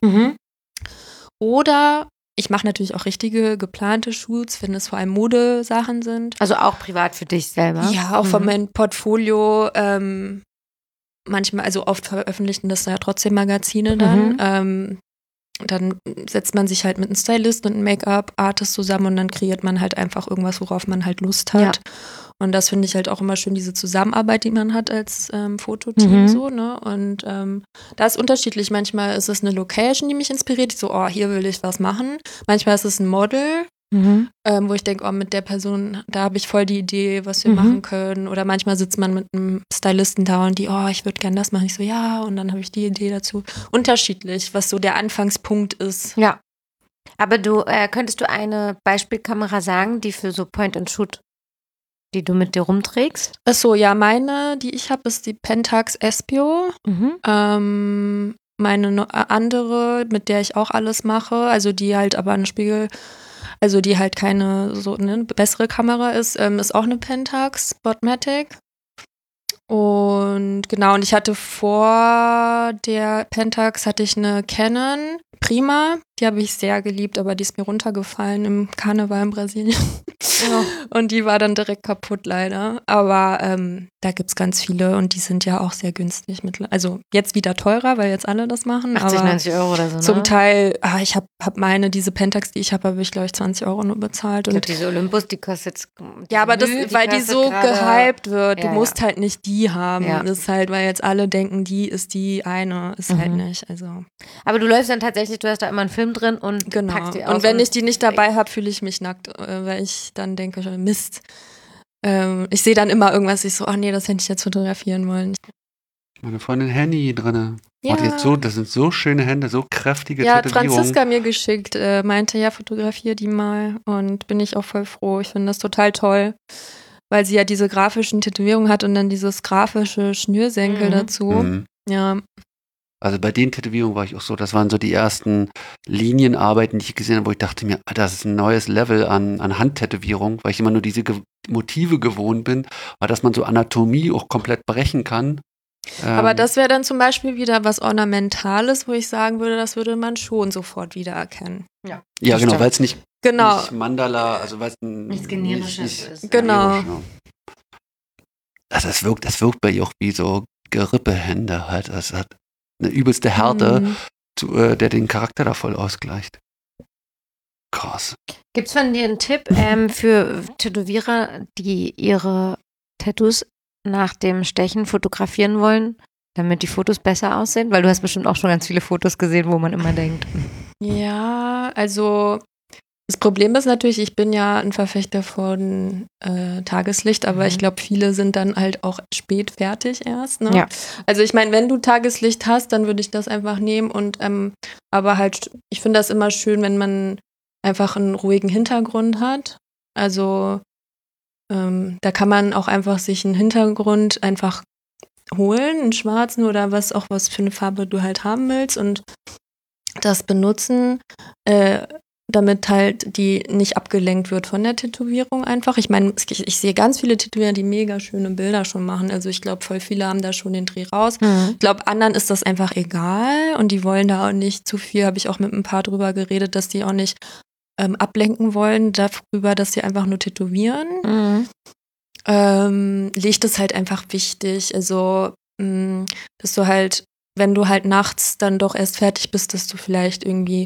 Oder ich mache natürlich auch richtige geplante Shoots, wenn es vor allem Modesachen sind. Also auch privat für dich selber? Ja, auch von meinem Portfolio. Manchmal, also oft veröffentlichen das ja trotzdem Magazine dann. Dann setzt man sich halt mit einem Stylist und einem Make-up-Artist zusammen und dann kreiert man halt einfach irgendwas, worauf man halt Lust hat. Ja. Und das finde ich halt auch immer schön, diese Zusammenarbeit, die man hat als Fototeam so, ne? Und da ist unterschiedlich. Manchmal ist es eine Location, die mich inspiriert. Ich so, oh, hier will ich was machen. Manchmal ist es ein Model, wo ich denke, oh, mit der Person, da habe ich voll die Idee, was wir machen können. Oder manchmal sitzt man mit einem Stylisten da und ich würde gerne das machen. Ich so, ja, und dann habe ich die Idee dazu. Unterschiedlich, was so der Anfangspunkt ist. Ja. Aber könntest du eine Beispielkamera sagen, die für so Point-and-Shoot, die du mit dir rumträgst? Achso, ja, meine, die ich habe, ist die Pentax Espio. Meine andere, mit der ich auch alles mache, also die halt aber einen Spiegel, also die halt keine so eine bessere Kamera ist auch eine Pentax Spotmatic. Und genau, und ich hatte vor der Pentax hatte ich eine Canon Prima, die habe ich sehr geliebt, aber die ist mir runtergefallen im Karneval in Brasilien. Ja. Und die war dann direkt kaputt leider. Aber da gibt es ganz viele und die sind ja auch sehr günstig. Also jetzt wieder teurer, weil jetzt alle das machen. 80, aber 90 Euro oder so, ne? Zum Teil, ich habe diese Pentax, die ich habe ich glaube ich 20 Euro nur bezahlt. Und diese Olympus, die kostet ja, aber weil die so gehypt wird. Du musst halt nicht die haben. Ja. Das ist halt, weil jetzt alle denken, die ist die eine. Ist halt nicht. Also. Aber du läufst dann tatsächlich, du hast da immer einen Film drin und packst die aus. Und wenn ich die nicht dabei habe, fühle ich mich nackt, weil ich dann denke, Mist. Ich sehe dann immer irgendwas, ich so, ach nee, das hätte ich jetzt fotografieren wollen. Meine Freundin Henny drinne. Ja. Das sind so schöne Hände, so kräftige Tätowierungen. Ja, hat Franziska mir geschickt, meinte, ja, fotografier die mal und bin ich auch voll froh. Ich finde das total toll, weil sie ja diese grafischen Tätowierungen hat und dann dieses grafische Schnürsenkel dazu. Ja. Also bei den Tätowierungen war ich auch so, das waren so die ersten Linienarbeiten, die ich gesehen habe, wo ich dachte mir, das ist ein neues Level an Handtätowierung, weil ich immer nur diese Motive gewohnt bin, aber dass man so Anatomie auch komplett brechen kann. Aber das wäre dann zum Beispiel wieder was Ornamentales, wo ich sagen würde, das würde man schon sofort wiedererkennen. Ja, genau, weil es nicht Mandala, also weil es nichts Generisches ist. Genau. Also das wirkt bei ihr auch wie so Gerippehände halt. Das hat eine übelste Härte, der den Charakter da voll ausgleicht. Krass. Gibt es von dir einen Tipp für Tätowierer, die ihre Tattoos nach dem Stechen fotografieren wollen, damit die Fotos besser aussehen? Weil du hast bestimmt auch schon ganz viele Fotos gesehen, wo man immer denkt. Ja, also das Problem ist natürlich, ich bin ja ein Verfechter von Tageslicht, aber ich glaube, viele sind dann halt auch spät fertig erst. Ne? Ja. Also ich meine, wenn du Tageslicht hast, dann würde ich das einfach nehmen und aber halt, ich finde das immer schön, wenn man einfach einen ruhigen Hintergrund hat. Also da kann man auch einfach sich einen Hintergrund einfach holen, einen schwarzen oder was für eine Farbe du halt haben willst und das benutzen, damit halt die nicht abgelenkt wird von der Tätowierung einfach. Ich meine, ich sehe ganz viele Tätowierer, die mega schöne Bilder schon machen. Also ich glaube, voll viele haben da schon den Dreh raus. Ich glaube, anderen ist das einfach egal und die wollen da auch nicht zu viel. Habe ich auch mit ein paar drüber geredet, dass die auch nicht ablenken wollen darüber, dass sie einfach nur tätowieren. Licht ist halt einfach wichtig. Also, dass du halt, wenn du halt nachts dann doch erst fertig bist, dass du vielleicht irgendwie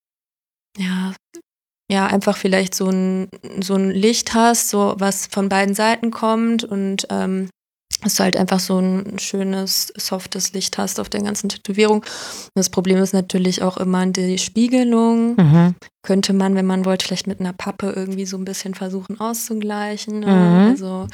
ja, einfach vielleicht so ein Licht hast, so was von beiden Seiten kommt und dass du halt einfach so ein schönes, softes Licht hast auf der ganzen Tätowierung. Und das Problem ist natürlich auch immer die Spiegelung. Könnte man, wenn man wollte, vielleicht mit einer Pappe irgendwie so ein bisschen versuchen auszugleichen. Also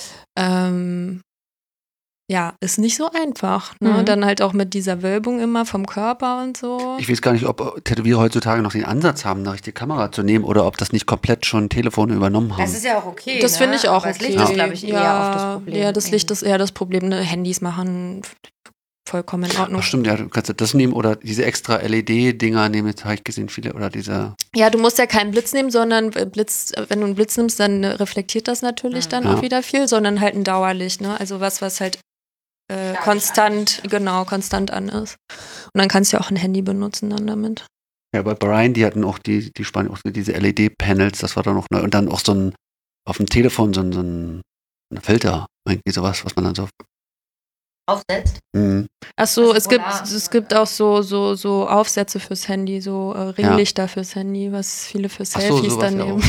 ja, ist nicht so einfach. Ne? Dann halt auch mit dieser Wölbung immer vom Körper und so. Ich weiß gar nicht, ob Tätowierer heutzutage noch den Ansatz haben, eine richtige Kamera zu nehmen oder ob das nicht komplett schon Telefone übernommen haben. Das ist ja auch okay. Das finde ich auch aber okay. Das Licht ist, glaube ich, eher oft das Problem. Ja, das Licht ist eher das Problem. Ne? Handys machen vollkommen in Ordnung. Ach stimmt, ja, du kannst das nehmen oder diese extra LED-Dinger nehmen, jetzt habe ich gesehen, viele, oder diese. Ja, du musst ja keinen Blitz nehmen, sondern wenn du einen Blitz nimmst, dann reflektiert das natürlich dann auch wieder viel, sondern halt ein Dauerlicht, ne? Also was halt konstant an ist. Und dann kannst du ja auch ein Handy benutzen dann damit. Ja, bei Brian, die hatten auch die spannen auch so diese LED-Panels, das war dann noch neu. Und dann auch so ein, auf dem Telefon so ein Filter, irgendwie sowas, was man dann so aufsetzt. Achso, es gibt auch so Aufsätze fürs Handy, so Ringlichter fürs Handy, was viele für Selfies dann nehmen.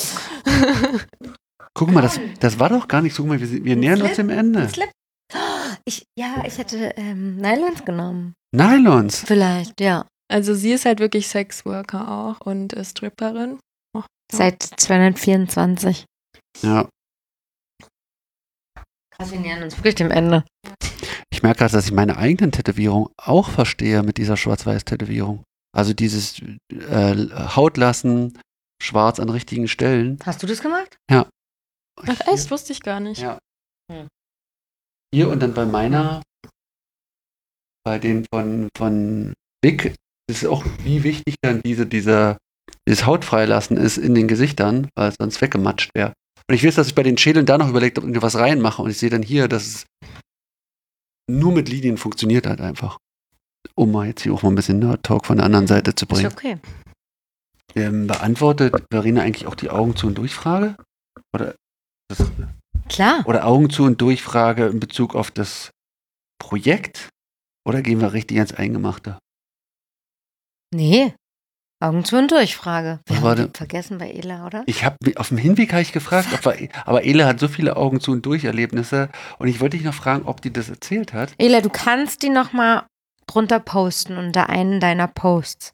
Guck mal, das war doch gar nicht so. Guck mal, wir nähern uns dem Ende. Ich hätte Nylons genommen. Nylons? Vielleicht, ja. Also sie ist halt wirklich Sexworker auch und Stripperin. Seit 224. Ja. Krass, wir nähern uns wirklich dem Ende. Ich merke gerade, dass ich meine eigenen Tätowierungen auch verstehe mit dieser Schwarz-Weiß-Tätowierung. Also dieses Haut lassen, schwarz an richtigen Stellen. Hast du das gemacht? Ja. Ach echt? Wusste ich gar nicht. Ja. Hier und dann bei meiner, bei den von Big, ist auch, wie wichtig dann dieses Hautfreilassen ist in den Gesichtern, weil es sonst weggematscht wäre. Und ich weiß, dass ich bei den Schädeln da noch überlegt habe, ob ich was reinmache. Und ich sehe dann hier, dass es nur mit Linien funktioniert halt einfach. Um mal jetzt hier auch mal ein bisschen Nerd-Talk von der anderen Seite zu bringen. Ist okay. Beantwortet Verena eigentlich auch die Augen zu und durch Frage? Oder klar. Oder Augen zu und durch Frage in Bezug auf das Projekt? Oder gehen wir richtig ins Eingemachte? Nee. Augen zu und durch Frage. Wir haben die vergessen bei Ela, oder? Auf dem Hinweg habe ich gefragt, aber Ela hat so viele Augen zu und durch Erlebnisse und ich wollte dich noch fragen, ob die das erzählt hat. Ela, du kannst die noch mal drunter posten unter einen deiner Posts.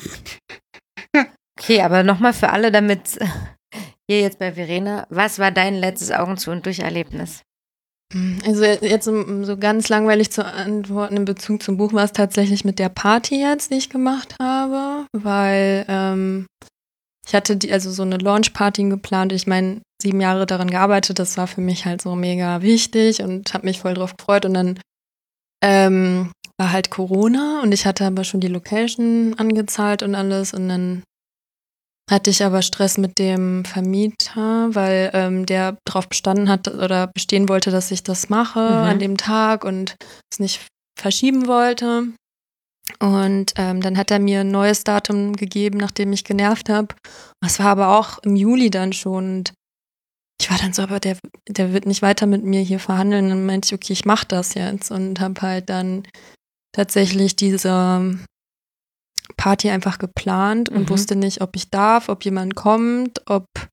Okay, aber noch mal für alle, damit hier jetzt bei Verena, was war dein letztes Augen zu und durch Erlebnis? Also jetzt so ganz langweilig zu antworten in Bezug zum Buch war es tatsächlich mit der Party jetzt, die ich gemacht habe, weil ich hatte so eine Launch-Party geplant. Ich meine, 7 Jahre daran gearbeitet, das war für mich halt so mega wichtig und habe mich voll drauf gefreut und dann war halt Corona und ich hatte aber schon die Location angezahlt und alles und dann hatte ich aber Stress mit dem Vermieter, weil der darauf bestanden hat oder bestehen wollte, dass ich das mache an dem Tag und es nicht verschieben wollte. Und dann hat er mir ein neues Datum gegeben, nachdem ich genervt habe. Das war aber auch im Juli dann schon. Und ich war dann so, aber der wird nicht weiter mit mir hier verhandeln. Dann meinte ich, okay, ich mache das jetzt und habe halt dann tatsächlich diese Party einfach geplant und wusste nicht, ob ich darf, ob jemand kommt,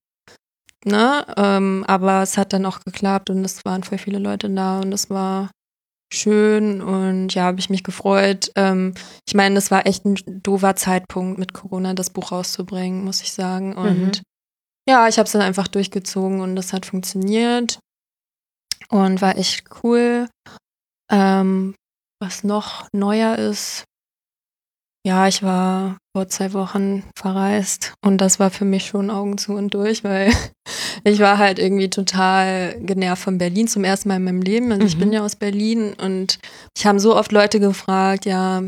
aber es hat dann auch geklappt und es waren voll viele Leute da und es war schön und ja, habe ich mich gefreut. Ich meine, es war echt ein doofer Zeitpunkt mit Corona, das Buch rauszubringen, muss ich sagen. Und ja, ich habe es dann einfach durchgezogen und das hat funktioniert und war echt cool. Was noch neuer ist, Ja, ich war vor 2 Wochen verreist und das war für mich schon Augen zu und durch, weil ich war halt irgendwie total genervt von Berlin zum ersten Mal in meinem Leben. Also ich bin ja aus Berlin und mich haben so oft Leute gefragt, ja,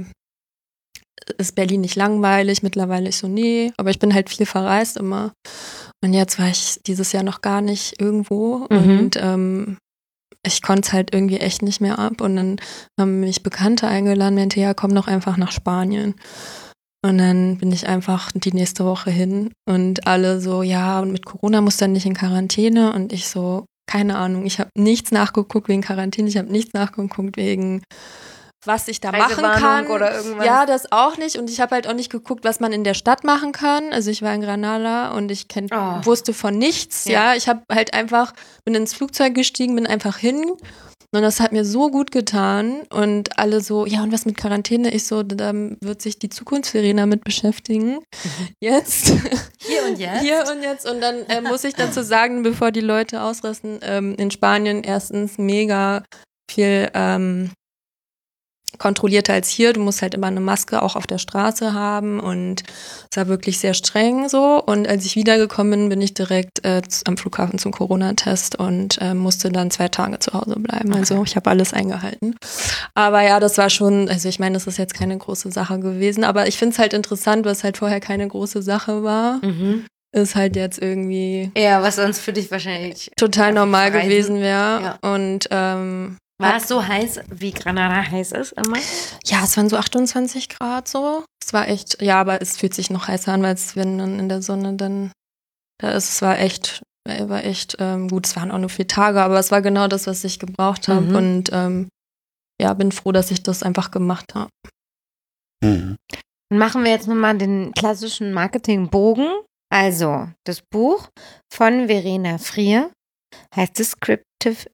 ist Berlin nicht langweilig? Mittlerweile ich so, nee, aber ich bin halt viel verreist immer. Und jetzt war ich dieses Jahr noch gar nicht irgendwo und ich konnte es halt irgendwie echt nicht mehr ab. Und dann haben mich Bekannte eingeladen, meinte, ja, komm doch einfach nach Spanien. Und dann bin ich einfach die nächste Woche hin und alle so, ja, und mit Corona musst du dann nicht in Quarantäne. Und ich so, keine Ahnung, ich habe nichts nachgeguckt wegen Quarantäne, ich habe nichts nachgeguckt wegen was ich da machen kann. Oder irgendwas. Ja, das auch nicht. Und ich habe halt auch nicht geguckt, was man in der Stadt machen kann. Also ich war in Granada und ich wusste von nichts. Ja, ich habe halt einfach, bin ins Flugzeug gestiegen, bin einfach hin. Und das hat mir so gut getan. Und alle so, ja, und was mit Quarantäne? Ich so, da wird sich die Zukunftsverena mit beschäftigen. Jetzt. Hier und jetzt. Hier und jetzt. Und dann muss ich dazu sagen, bevor die Leute ausrasten, in Spanien erstens mega viel kontrollierter als hier. Du musst halt immer eine Maske auch auf der Straße haben und es war wirklich sehr streng so. Und als ich wiedergekommen bin, bin ich direkt am Flughafen zum Corona-Test und musste dann 2 Tage zu Hause bleiben. Okay. Also ich habe alles eingehalten. Aber ja, das war schon, also ich meine, das ist jetzt keine große Sache gewesen, aber ich finde es halt interessant, was halt vorher keine große Sache war. Ist halt jetzt irgendwie was sonst für dich wahrscheinlich total normal gewesen wäre. Ja. Und war es so heiß, wie Granada heiß ist immer? Ja, es waren so 28 Grad so. Es war echt, ja, aber es fühlt sich noch heißer an, weil es, wenn dann in der Sonne dann da ist, es war echt gut. Es waren auch nur 4 Tage, aber es war genau das, was ich gebraucht habe. Und ja, bin froh, dass ich das einfach gemacht habe. Dann machen wir jetzt nochmal den klassischen Marketingbogen. Also, das Buch von Verena Frier heißt Descriptive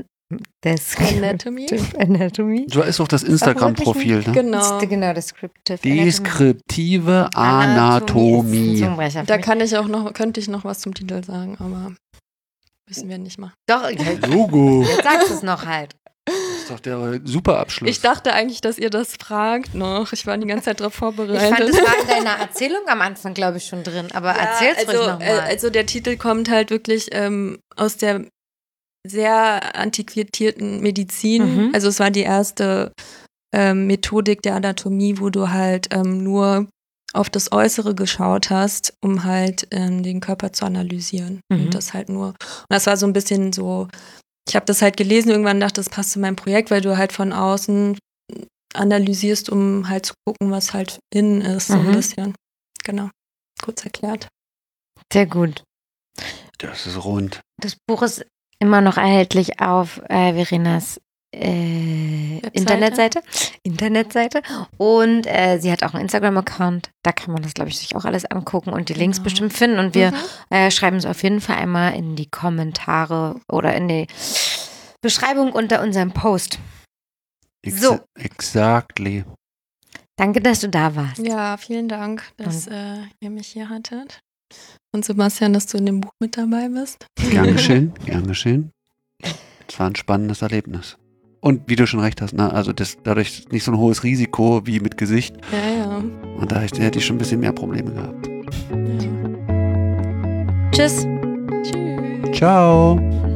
Anatomy. So ist auch das Instagram-Profil, ne? Genau, Deskriptive Anatomie. Da könnte ich noch was zum Titel sagen, aber müssen wir nicht machen. Doch, Logo. Jetzt sagst du es noch halt. Das ist doch der super Abschluss. Ich dachte eigentlich, dass ihr das fragt noch. Ich war die ganze Zeit darauf vorbereitet. Ich fand, es war in deiner Erzählung am Anfang, glaube ich, schon drin. Aber erzähl's ruhig nochmal. Also der Titel kommt halt wirklich aus der sehr antiquierten Medizin. Also es war die erste Methodik der Anatomie, wo du halt nur auf das Äußere geschaut hast, um halt den Körper zu analysieren. Und das halt nur. Und das war so ein bisschen so, ich habe das halt gelesen, irgendwann dachte, das passt zu meinem Projekt, weil du halt von außen analysierst, um halt zu gucken, was halt innen ist, so ein bisschen. Genau, kurz erklärt. Sehr gut. Das ist rund. Das Buch ist immer noch erhältlich auf Verenas Internetseite. Und sie hat auch einen Instagram-Account. Da kann man das, glaube ich, sich auch alles angucken und die Links bestimmt finden. Und wir schreiben es auf jeden Fall einmal in die Kommentare oder in die Beschreibung unter unserem Post. So. Exactly. Danke, dass du da warst. Ja, vielen Dank, dass ihr mich hier hattet. Und Sebastian, dass du in dem Buch mit dabei bist. Gern geschehen, gern geschehen. Es war ein spannendes Erlebnis. Und wie du schon recht hast, ne? Also dadurch nicht so ein hohes Risiko wie mit Gesicht. Ja. Und da hätte ich schon ein bisschen mehr Probleme gehabt. Ja. Tschüss. Tschüss. Ciao.